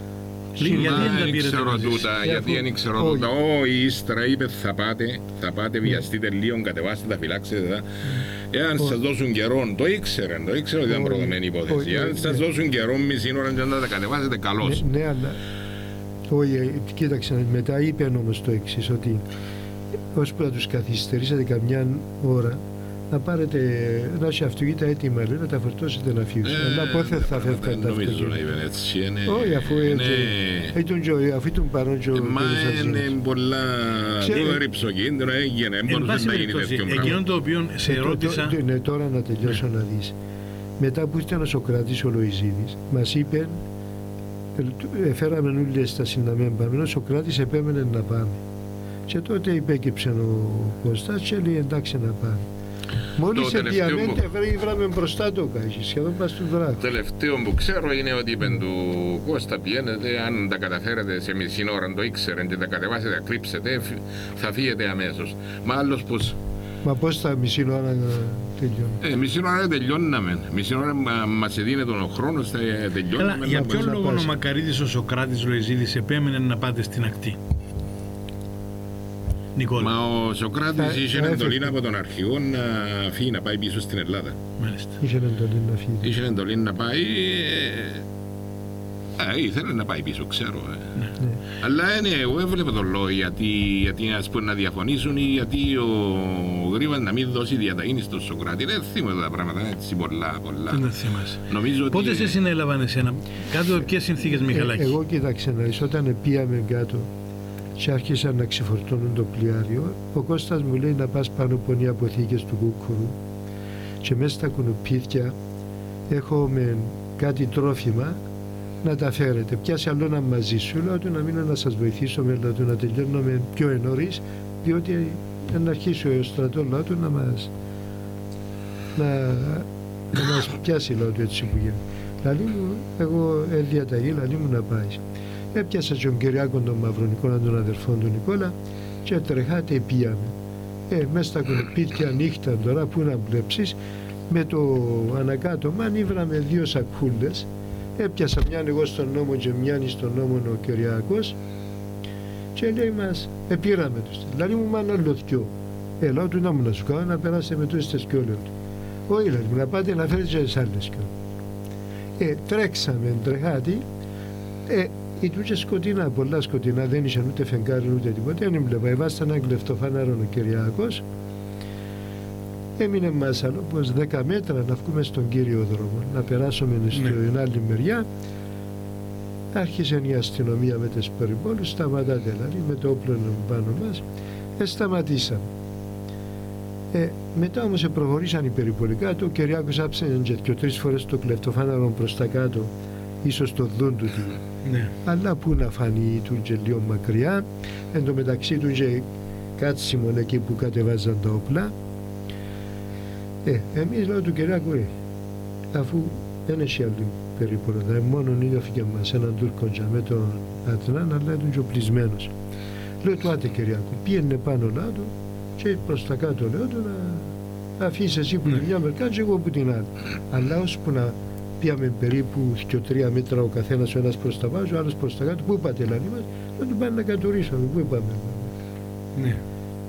Γιατί δεν ξέρω τούτα. Όχι, ύστερα είπε θα πάτε, βιαστείτε λίγο, κατεβάστε τα, φυλάξετε τα. Εάν σας δώσουν καιρό, το ήξερε ότι ήταν προδομένη υπόθεση. Αν σας δώσουν καιρό, μισή ώρα και να τα κατεβάσετε, καλώς. Ναι, αλλά όχι, κοίταξε, μετά είπε όμως το εξής, ότι ώσπου να τους καθυστερήσετε καμιά ώρα, να πάρετε ένα αυτοκίνητα έτοιμα, λέει, να τα φορτώσετε να φύγουν. Αλλά πότε θα φεύγουν τα αυτοκίνητα. Όχι, αφού ήταν παρόν και ο Μα είναι πολλά ρυψοκίνδυνο, έγινε, μπορούσε να γίνει τέτοιο πράγμα. Εκείνο το οποίο σε ρώτησα... Τώρα να τελειώσω να δεις. Μετά που ήταν ο Σοκράτης ο Λοϊζίδης, μας είπε, φέραμε όλες τα συναμένα πάμε, ο Σοκράτης επέμενε να πάμε. Και τότε υπέκυψε ο Κωστάς και λέει εντάξει να πάμε. Μόλις επιαμέντε βράμε μπροστά το κάζι, σχεδόν πας του δράκου. Το τελευταίο που ξέρω είναι ότι είπεν του Κώστα πηγαίνετε, αν τα καταφέρετε σε μισή ώρα, το ήξερε και τα κατεβάσετε, τα κρύψετε, θα φύγετε αμέσως. Μα άλλος πώς... Μα πώς θα μισή ώρα τελειώνουμε. Μισή ώρα τελειώναμε. Μισή ώρα μας έδινε τον χρόνο, τελειώναμε. Για ποιο λόγο ο Μακαρίδης ο Σοκράτης Λοϊζίδης επέμενε να πάτε στην ακτή? Νικόλα. Μα ο Σοκράτης είχε εντολή από τον αρχηγό να φύγει, να πάει πίσω στην Ελλάδα. Μάλιστα. Είχε εντολή να φύγει. Είχε εντολή να πάει... ήθελε να πάει πίσω, ξέρω. Ναι. Αλλά εγώ έβλεπα τον λόγο γιατί ας πούμε να διαφωνήσουν ή γιατί ο Γρήβας να μην δώσει διαταγή στον Σοκράτη. Δεν θυμάμαι τα πράγματα έτσι πολλά. Δεν θυμάσαι. Νομίζω πότε ότι... σε συνέλαβαν εσένα, κάτω από ποιες συνθήκες, Μιχαλάκη? Εγώ κοίταξε να δεις, όταν πήγαμε κάτω και άρχισαν να ξεφορτώνουν το πλοιάριο, ο Κώστας μου λέει να πας πάνω από οι αποθήκες του Κούκουρου και μέσα στα κουνουπίδια έχουμε κάτι τρόφιμα να τα φέρετε. Πιάσε αλλόνα μαζί σου, λέω του να μείνω να σας βοηθήσω, λέω του να τελειώνουμε πιο νωρίς, διότι να αρχίσει ο στρατό του να μας πιάσει, λέω του έτσι που γίνεται. Λαλή μου, εγώ διαταγή, λαλή μου να πάει. Έπιασα τον Κυριάκο τον Μαυρονικό, τον αδερφόν του Νικόλα, και τρεχάτε πήγαμε. Μέσα στα κουνουπίδια νύχτα τώρα που να βλέψεις, με το ανακάτωμα ήβραμε 2 σακούλες. Έπιασα μιαν εγώ στον νόμο και μιαν στον νόμο ο Κυριάκος και λέει μας, πήραμε τους. Δηλαδή μου μάνα άλλο δυο. Λέω του να μου να σου κάνω να περάσετε με τόσες τις κιόλες του. Όχι λέει μου, να πάτε να φέρετε τις άλλες κιόλες. Τρέξαμε τρεχάτη. Ήτουσε σκοτεινά, πολλά σκοτεινά, δεν είχε ούτε φεγγάρι ούτε τίποτα. Δεν έβλεπα, έβασταν ένα κλεφτοφάναρο ο Κυριάκος. Έμεινε μας άλλο πως 10 μέτρα να βγούμε στον κύριο δρόμο, να περάσουμε στην άλλη μεριά. Άρχισε η αστυνομία με τις περιπόλους, σταματάτε δηλαδή με το όπλο πάνω μας. Σταματήσαμε. Μετά όμως προχωρήσαν οι περιπολικά, ο Κυριάκος άψε και 2-3 φορές το κλεφτοφάναρο προς τα κάτω, ίσως το δουν του. Ναι. Αλλά πού να φανεί του και λίγο μακριά, εν τω μεταξύ του και κάτσιμον εκεί που κατεβάζαν τα όπλα. Εμείς λέω του Κυριάκου, αφού δεν έχει άλλη περίπολα, μόνον είδε μας έναν Τούρκο με τον Ατνάν, αλλά ήταν και οπλισμένος. Λέω του άτε Κυριάκου, πήγαινε πάνω λάτου και προς τα κάτω λέω του να αφήσει εσύ που την μια μερικά και εγώ που την άλλη. Αλλά ώσπου να πήγαμε περίπου 2-3 μέτρα ο καθένας, ο ένας προς τα βάζω, ο άλλος προς τα κάτω, πού είπατε δηλαδή μας, να του πάνε να κατουρίσουμε, πού είπαμε. Ναι. Ναι. Αλλά ώσπου να πήγαμε περίπου 2-3 μέτρα ο καθένας, ο ένας προς τα βάζω, ο άλλος προς τα κάτω, πού είπατε δηλαδή μας, να του πάνε να κατουρίσουμε, πού είπαμε. Ναι. Ναι. Αλλά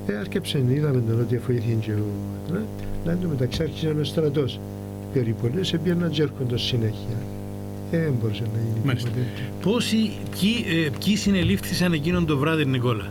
Άρκεψε, είδαμε τον ότι βοήθησε και ο... Αλλά εν τω μεταξύ άρχισε ο στρατός. Περιπολές έπιαναν και έρχονται συνέχεια. Δεν μπορούσε να γίνει τίποτε. Ποιοι συνελήφθησαν εκείνον το βράδυ, Νικόλα?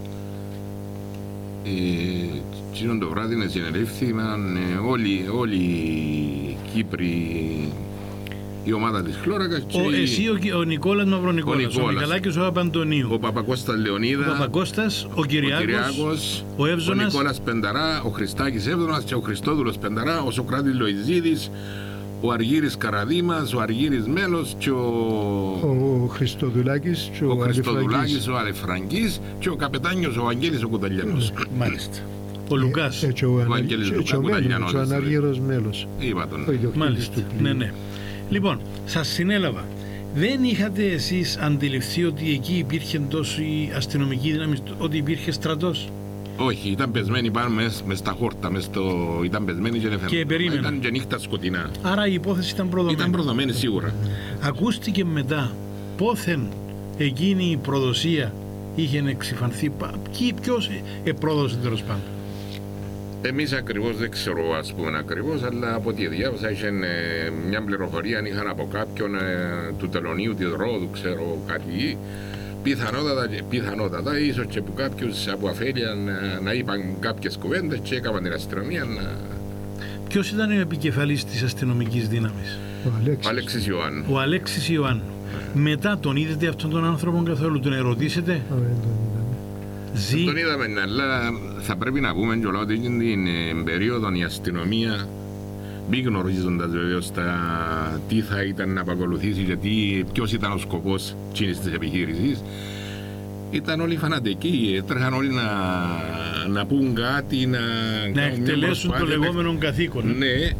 Εκείνον το βράδυ συνελήφθηκαν όλοι οι Κύπροι, η ομάδα της Χλώρακας. Εσύ ο Νικόλας Μαυρονικόλας, ο Μιχαλάκης ο Παπαντονίου, ο Παπακώστας Λεωνίδα, ο Παπακώστας, ο Κυριάκος, ο Εύζωνας, ο Νικόλας Πενταρά, ο Χριστάκης Εύζωνας και ο Χριστόδουλος Πενταρά, ο Σοκράτης Λοϊζίδης, ο Αργύρης Καραδήμας, ο Αργύρης Μέλος και ο Χριστοδουλάκης και ο Αλεφραγκής και ο καπετάνιος ο Αγγέλης ο Κουταλιανός. Μάλιστα. Ο Λουκάς. Ο Αγγέλης ο Κουταλιανός. Ο Ανάργυρος Μέλος. Είπα τον. Μάλιστα. Ναι. Λοιπόν, σας συνέλαβα. Δεν είχατε εσείς αντιληφθεί ότι εκεί υπήρχε τόση αστυνομική δύναμη, ότι υπήρχε στρατός? Όχι, ήταν πεσμένοι πάνω μες στα χόρτα, ήταν πεσμένοι και περίμεναν. Ήταν και νύχτα σκοτεινά. Άρα η υπόθεση ήταν προδομένη. Ήταν προδομένη σίγουρα. Ακούστηκε μετά πόθεν εκείνη η προδοσία είχε εξυφανθεί, ποιος πρόδωσε τέλος πάντων? Εμείς ακριβώς δεν ξέρω, ας πούμε ακριβώς, αλλά από ό,τι διάβασα είχε μια πληροφορία, είχαν από κάποιον του Τελωνίου, της Ρόδου, ξέρω κάτι. Πιθανότατα, ίσως και από κάποιους από αφέλεια να είπαν κάποιες κουβέντες και έκαναν την αστυνομία να... Ποιος ήταν ο επικεφαλής της αστυνομικής δύναμης? Ο Αλέξης Ιωάννου. Ο Αλέξης Ιωάννου. Μετά τον είδατε αυτόν τον άνθρωπο καθόλου, τον ερωτήσετε? Τον είδαμε, αλλά θα πρέπει να πούμε κιόλας ότι την περίοδο η αστυνομία, μη γνωρίζοντας βεβαίως τι θα ήταν να απακολουθήσει και ποιος ήταν ο σκοπός της επιχείρησης, ήταν όλοι φανατικοί, τρέχαν όλοι να πούν κάτι, να εκτελέσουν το λεγόμενο καθήκον. Ναι,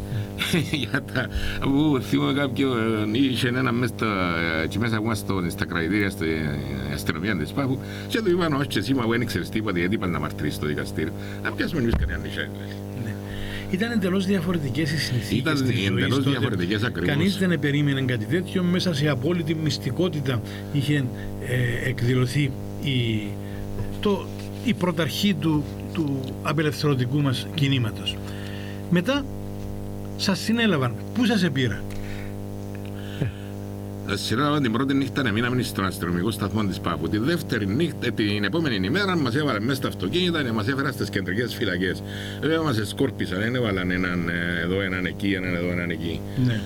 αφού θυμάμαι κάποιον, είχε έναν μέσα στα κρατητήρια στην αστυνομία της Πάφου και του είπαν όχι και εσύ μου δεν ξέρεις τίποτα γιατί είπαν να μαρτυρήσεις στο δικαστήριο. Να πιάσουμε εμείς κανέναν νησιά. Ήταν εντελώς διαφορετικές οι συνθήκες. Ήταν εντελώς διαφορετικές ακριβώς. Κανείς δεν περίμενε κάτι τέτοιο. Μέσα σε απόλυτη μυστικότητα είχε εκδηλωθεί η πρωταρχή του απελευθερωτικού μας κινήματος. Μετά σας συνέλαβαν. Πού σας επήραν? Συνέλαβαν την πρώτη νύχτα να μείναμε στον αστυνομικό σταθμό της Πάφου. Την επόμενη ημέρα μας έβαλαν μέσα στα αυτοκίνητα και μας έφεραν στις κεντρικές φυλακές. Βέβαια μας εσκόρπισαν, έβαλαν έναν εδώ, έναν εκεί, έναν εδώ, έναν εκεί. Ναι.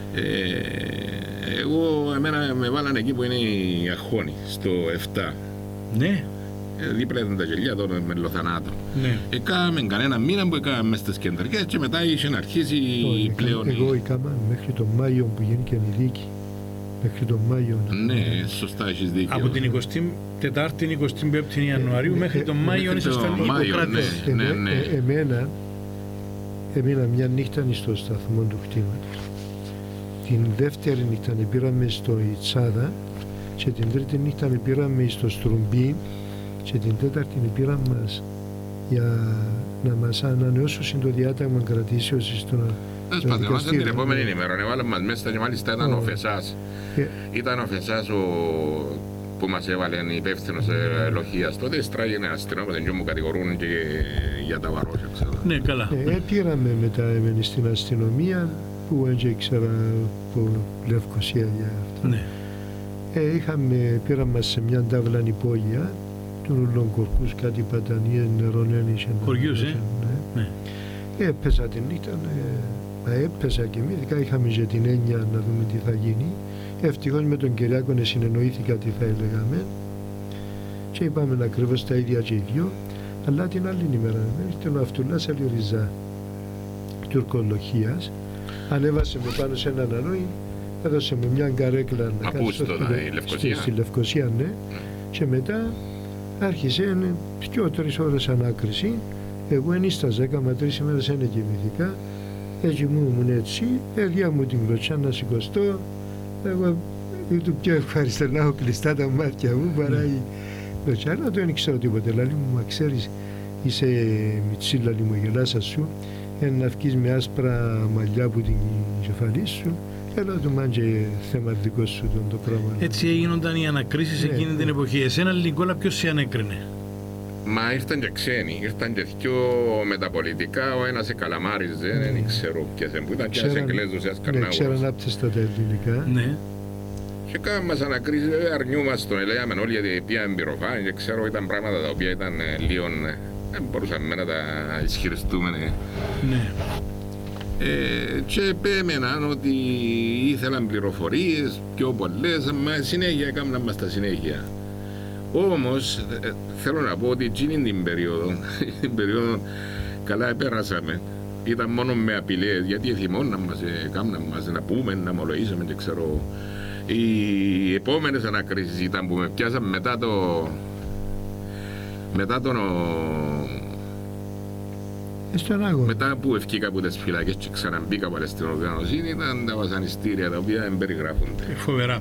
Εμένα με βάλαν εκεί που είναι η Αχώνη, στο 7. Ναι. Δίπλα ήταν τα γελιά τώρα με λοθανάτο. Ναι. Έκαμε κανένα μήνα που έκαμε μέσα στις κεντρικές και μετά είχε να αρχίσει πλέον. Εγώ έκανα μέχρι τον Μάιο που γίνηκε η δίκη. Μέχρι τον Μάιο. Ναι, σωστά έχεις δίκιο. Από την 24η 25η Ιανουαρίου μέχρι τον Μάιο ήσασταν υποκράτες. Εμένα έμεινα μια νύχτα στο σταθμό του κτήματος. Την δεύτερη νύχτα πήραμε στο Ιτσάδα και την τρίτη νύχτα πήραμε στο Στρουμπί και την τέταρτη πήραμε μας για να μας ανανεώσουν το διάταγμα κρατήσεως στο δικαστήριο. Την επόμενη ημέρα έβαλαν μας μέσα και μάλιστα ήταν ο Φεσάς. Ήταν ο Φεσάς που μας έβαλε υπεύθυνος ελοχίας. Τότε στράγαινε αστυνόμες και μου κατηγορούν και για τα βαρόσια, ξέρω. Ναι, καλά. Πήραμε μετά στην αστυνομία που δεν ήξερα από Λευκοσία για αυτό. Ναι. Πήραμε σε μια τάβλα υπόγεια, των Λογκορκούς, κάτι πατανίες, νερονένεις. Χωριούς, ναι. Έπαιζα την νύχτα, έπαιζα και εμείς, είχαμε και την έννοια να δούμε τι θα γίνει. Ευτυχώς με τον Κυριάκο συνεννοήθηκα τι θα έλεγαμε και είπαμε ακριβώς τα ίδια και οι δυο, αλλά την άλλη ημέρα ήρθε ο Αυτουλάς Αλιοριζά τουρκολογίας, ανέβασε με πάνω σε έναν αλόι, έδωσε μου μια καρέκλα να κάτσω στη Λευκοσία, ναι, και μετά άρχισε 2-3 ώρες ανάκριση. Εγώ ενίσταζα, μα 3 ημέρες δεν κοιμηθήκα, έτσι μου ήμουν έτσι, έλια μου την κλωτσιά να σηκωστώ. Εγώ του πιο ευχαριστώ να έχω κλειστά τα μάτια μου παρά η κλωτσιά, αλλά δεν ξέρω τίποτε. Λαλή μου, μα ξέρεις, είσαι μητσί, λαλή μου, γελάσα σου, να βγεις με άσπρα μαλλιά από την κεφαλή σου, έλα του μάντζε θέμα δικό σου το πράγμα. Έτσι έγινονταν οι ανακρίσεις εκείνη την εποχή. Εσένα, Νικόλα, ποιος σε ανέκρινε? Μα ήρθαν και ξένοι, ήρθαν και δυο μεταπολιτικά, ο ένας εκαλαμάριζε, δεν ξέρω ποιες που ήταν, και ένας Εγγλέζος, ένας Καρνάγουρος. Ξέραν άπτυστα τα ελληνικά. Ναι. Και κάναμε μας ανακρίσεις, βέβαια αρνιούμαστε, λέγαμε όλοι γιατί πήγαμε πυροφάνη και ξέρω ήταν πράγματα τα οποία ήταν λίγο, δεν μπορούσαμε να τα ισχυριστούμε. Ναι. Και επέμεναν ότι ήθελαν πληροφορίες πιο πολλές, μα συνέχεια έκαναν μας τα συνέχεια. Όμως θέλω να πω ότι εκείνη την περίοδο καλά επέρασαμε. Ήταν μόνο με απειλές, γιατί θυμώναν μας, έκαναν μας να πούμε, να ομολογήσουμε και ξέρω. Οι επόμενες ανακρίσεις ήταν που με πιάσαν μετά που ευκήκα από τις φυλακές και ξαναμπήκα πάλι στην οργάνωση, ήταν τα βασανιστήρια τα οποία δεν περιγράφονται. Φοβερά.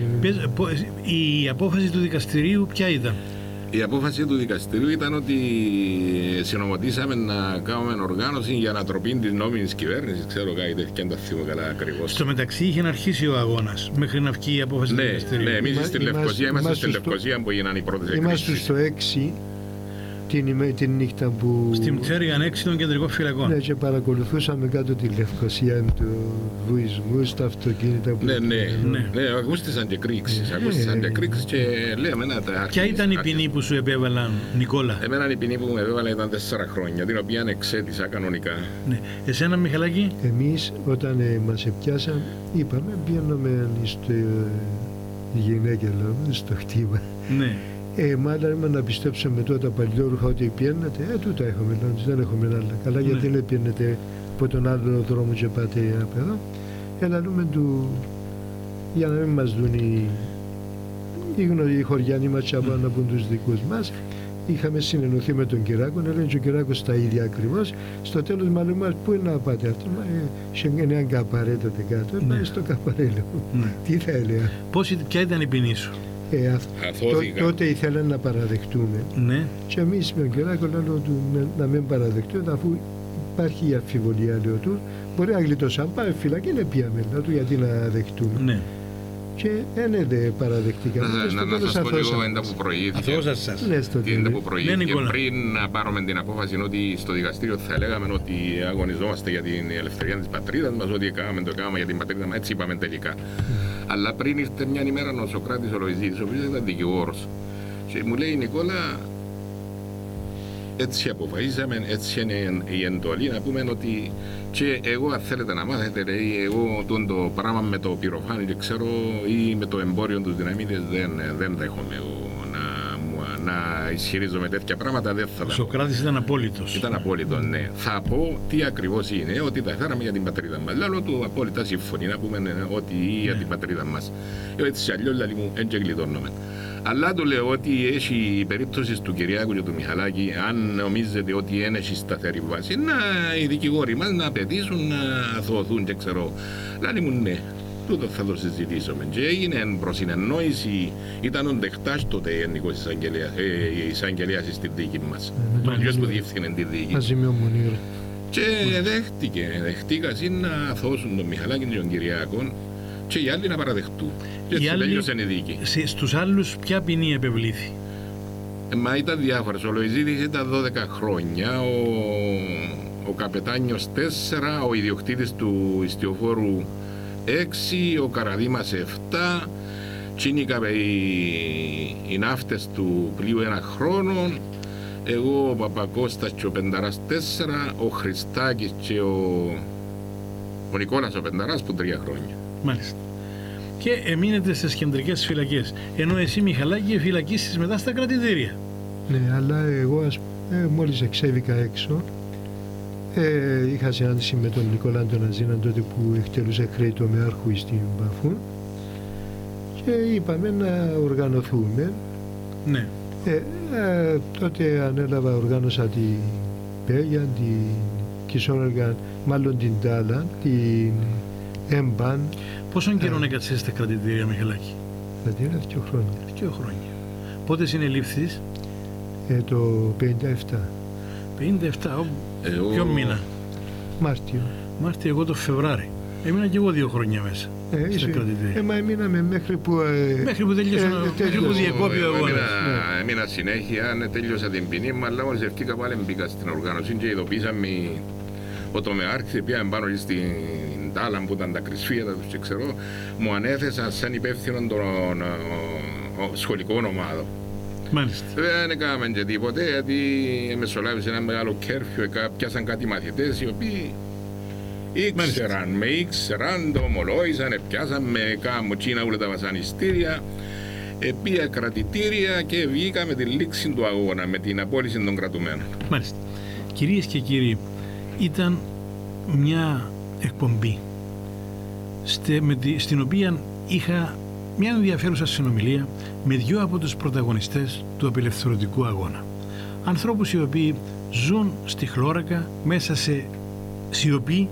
Η απόφαση του δικαστηρίου ποια ήταν? Η απόφαση του δικαστηρίου ήταν ότι συνομωτήσαμε να κάνουμε οργάνωση για ανατροπή της νόμιμης κυβέρνησης. Ξέρω κάτι τέτοια, δεν τα θυμώ καλά ακριβώς. Στο μεταξύ είχε αρχίσει ο αγώνας μέχρι να βγει η απόφαση του δικαστηρίου. Ναι, εμείς στην Λευκοσία είμαστε στη Λευκοσία που έγιναν οι πρώτες εκκρίσεις. Είμαστε στο 6 την νύχτα που... Στην Τσέργαν 6 των κεντρικών φυλακών. Ναι, και παρακολουθούσαμε κάτω τη Λευκοσία του βουισμού στα αυτοκίνητα που... Ναι, ακούστησαν και κρίξεις. Ακούστησαν και κρίξεις και λέμε να τα... Ποια ήταν η ποινή που σου επέβαλαν, Νικόλα? Εμένα η ποινή που μου επέβαλαν ήταν 4 χρόνια, την οποία εξέτησα κανονικά. Ναι. Εσένα, Μιχαλάκη? Εμείς όταν μας επιάσαν, είπαμε, πήγαμε στο γυναίκες, στο χτύπημα. Ναι. Μάλλον να πιστέψουμε τότε τα παλιόρουχα ότι πιένετε, τούτα έχουμε, δεν έχουμε άλλα. Καλά, γιατί δεν πιένετε από τον άλλο δρόμο και πάτε απ' εδώ. Λαλούμε του, για να μην μας δουν οι χωριανοί μας απάνω από τους δικούς μας. Είχαμε συνενωθεί με τον Κυράκο, έλεγε και ο Κυράκος τα ίδια ακριβώς. Στο τέλος μάλλον μας, πού είναι να πάτε αυτό, σε ένα καπαρέ τότε κάτω, πάει στο καπαρέ, λέω. Τι θα έλεγα. Ποια ήταν η ποινή σου? Τότε ήθελαν να παραδεχτούμε. Ναι. Και εμείς με τον Κυράκο λέω να μην παραδεχτούμε, αφού υπάρχει η αμφιβολία, λέω του, μπορεί να γλιτώσαν, πάμε φυλακή, είναι πιάμε, λέω του, γιατί να δεχτούμε. Ναι. Και δεν παραδεχτήκαμε. Να σας πω λίγο έντα που προηγήθηκε. Ναι, που προηγήθηκε πριν να πάρουμε την απόφαση ότι στο δικαστήριο θα λέγαμε ότι αγωνιζόμαστε για την ελευθερία της πατρίδας μας, ότι έκαναμε το έκαναμε για την πατρίδα μας, έτσι είπαμε τελικά. Αλλά πριν ήρθε μια ημέρα ο Σοκράτης ο Λοϊζίδης, ο οποίος ήταν δικηγόρος, και μου λέει, Νικόλα, έτσι αποφασίσαμε, έτσι είναι η εντολή, να πούμε ότι και εγώ αν θέλετε να μάθετε, λέει, εγώ το πράγμα με το πυροφάνι και ξέρω ή με το εμπόριο του δυναμίτες δεν δέχομαι να ισχυρίζομαι τέτοια πράγματα, δεν θα τα πω. Ο Σοκράτης ήταν απόλυτος. Ήταν απόλυτο, ναι. Θα πω τι ακριβώς είναι, ότι τα φέραμε για την πατρίδα μας. Λέω του απόλυτα σύμφωνοι, να πούμε ότι για την πατρίδα μας. Έτσι αλλιώς δηλαδή μου δεν γλιτώνομαι. Αλλά του λέω ότι έχει η περίπτωση του Κυριάκου και του Μιχαλάκη, αν νομίζετε ότι δεν έχει σταθερή βάση, οι δικηγόροι μας να απαιτήσουν να θωωθούν και ξέρω. Λάλη μου ναι, τούτο θα το συζητήσουμε. Και έγινε προς συνεννόηση, ήταν ο Ντεχτάς τότε γενικός εισαγγελέας στην δίκη μας. Το ποιος που διεύθυνε τη δίκη. Μαζί με ο Μονίρ. Και δέχτηκαν να θώσουν τον Μιχαλάκη και τον Κυριάκο και οι άλλοι να παραδεχτούν. Και έτσι τέλειωσε η δίκη. Στους άλλους ποια ποινή επευλήθη? Μα ήταν διάφορες. Ο Λοϊζίδης ήταν 12 χρόνια, ο καπετάνιος 4, ο ιδιοκτήτης του ιστιοφόρου 6, ο Καραδήμας 7, τσίνικα οι ναύτες του πλοίου 1 χρόνο, εγώ ο Παπακώστας και ο Πενταράς 4, ο Χριστάκης και ο Νικόλας ο Πενταράς που 3 χρόνια. Μάλιστα. Και μείνετε στις κεντρικές φυλακές, ενώ εσύ, Μιχαλάκη, φυλακίσεις μετά στα κρατητήρια. Ναι, αλλά εγώ μόλις εξέβηκα έξω, είχα συνάντηση με τον Νικόλα τον Αζίναν τότε που εκτελούσε χρέη του Μεάρχου στην Παφούν και είπαμε να οργανωθούμε. Ναι. Τότε ανέλαβα, οργάνωσα την Πέγια, την Κισόργαν, μάλλον την Τάλα, την Έμπαν. Πόσον καιρό έκατσες στα κρατητήρια, Μιχαλάκη? Κρατητήρια 2 χρόνια. 2 χρόνια. Πότε συνελήφθης? Το 57. 57, ποιο μήνα? Μάρτιο. Μάρτιο, εγώ το Φεβράρι. Έμεινα και εγώ 2 χρόνια μέσα. στα κρατητήρια. Μα έμειναμε μέχρι που... Μέχρι που διεκόπη ο αγώνας. Έμεινα συνέχεια, τέλειωσα την ποινή μου, αλλά μόλις ευκήκα πάλι μπήκα στην οργάνωση και ειδοποίησαμε ο τομεάρχης, πήγαμε πάνω στην τάλα που ήταν τα κρυσφύγατα τους και ξέρω, μου ανέθεσαν σαν υπεύθυνο των σχολικών ομάδων. Μάλιστα. Δεν έκαναμε και τίποτε, γιατί μεσολάβησε ένα μεγάλο κέρφιο, πιάσαν κάτι μαθητές οι οποίοι ήξεραν, το ομολόγησαν, πιάσαν με κάμω τσίνα όλα τα βασανιστήρια, πήγα κρατητήρια και βγήκα με τη λήξη του αγώνα, με την απόλυση των κρατουμένων. Μάλιστα. Κυρίες και κύριοι, ήταν μια εκπομπή στην οποία είχα μια ενδιαφέρουσα συνομιλία με δύο από τους πρωταγωνιστές του απελευθερωτικού αγώνα. Ανθρώπους οι οποίοι ζουν στη χλώρακα μέσα σε σιωπή,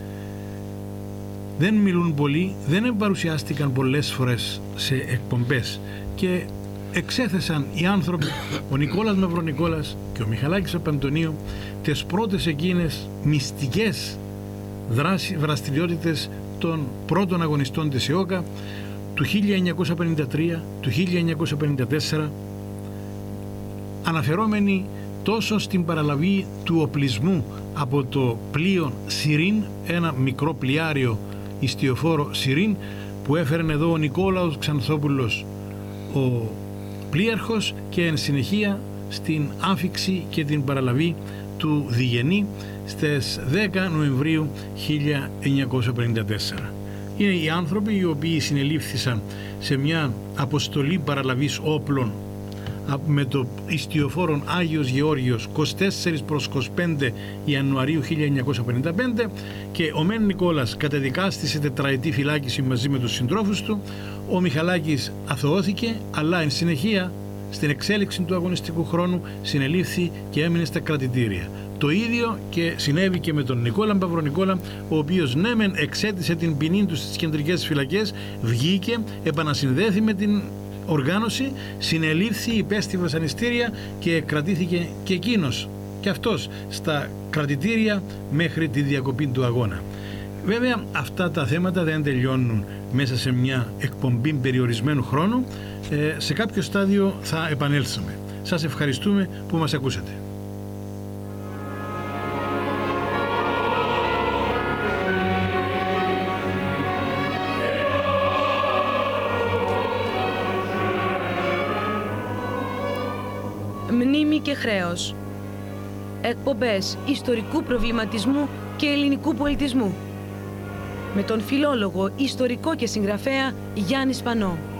δεν μιλούν πολύ, δεν παρουσιάστηκαν πολλές φορές σε εκπομπές και εξέθεσαν οι άνθρωποι, ο Νικόλας Μαυρονικόλας και ο Μιχαλάκης Παπαντονίου, τις πρώτες εκείνες μυστικές δραστηριότητες των πρώτων αγωνιστών της ΕΟΚΑ του 1953, του 1954, αναφερόμενοι τόσο στην παραλαβή του οπλισμού από το πλοίο Σιρίν, ένα μικρό πλοιάριο ιστιοφόρο Σιρίν που έφερε εδώ ο Νικόλαος Ξανθόπουλος ο πλοίαρχος, και εν συνεχεία στην άφιξη και την παραλαβή του Διγενή στις 10 Νοεμβρίου 1954. Είναι οι άνθρωποι οι οποίοι συνελήφθησαν σε μια αποστολή παραλαβής όπλων με το ιστιοφόρον Άγιος Γεώργιος 24 προς 25 Ιανουαρίου 1955, και ο Μεν Νικόλας καταδικάστησε σε τετραετή φυλάκιση μαζί με τους συντρόφους του. Ο Μιχαλάκης αθωώθηκε, αλλά εν συνεχεία στην εξέλιξη του αγωνιστικού χρόνου συνελήφθη και έμεινε στα κρατητήρια. Το ίδιο και συνέβη και με τον Νικόλα Μαυρονικόλα, ο οποίος ναι μεν εξέτησε την ποινή του στις κεντρικές φυλακές, βγήκε, επανασυνδέθη με την οργάνωση, συνελήφθη, υπέστη βασανιστήρια και κρατήθηκε και εκείνος και αυτός στα κρατητήρια μέχρι τη διακοπή του αγώνα. Βέβαια αυτά τα θέματα δεν τελειώνουν μέσα σε μια εκπομπή περιορισμένου χρόνου. Σε κάποιο στάδιο θα επανέλθουμε. Σας ευχαριστούμε που μας ακούσατε. Μνήμη και χρέος. Εκπομπές ιστορικού προβληματισμού και ελληνικού πολιτισμού. Με τον φιλόλογο, ιστορικό και συγγραφέα Γιάννη Σπανό.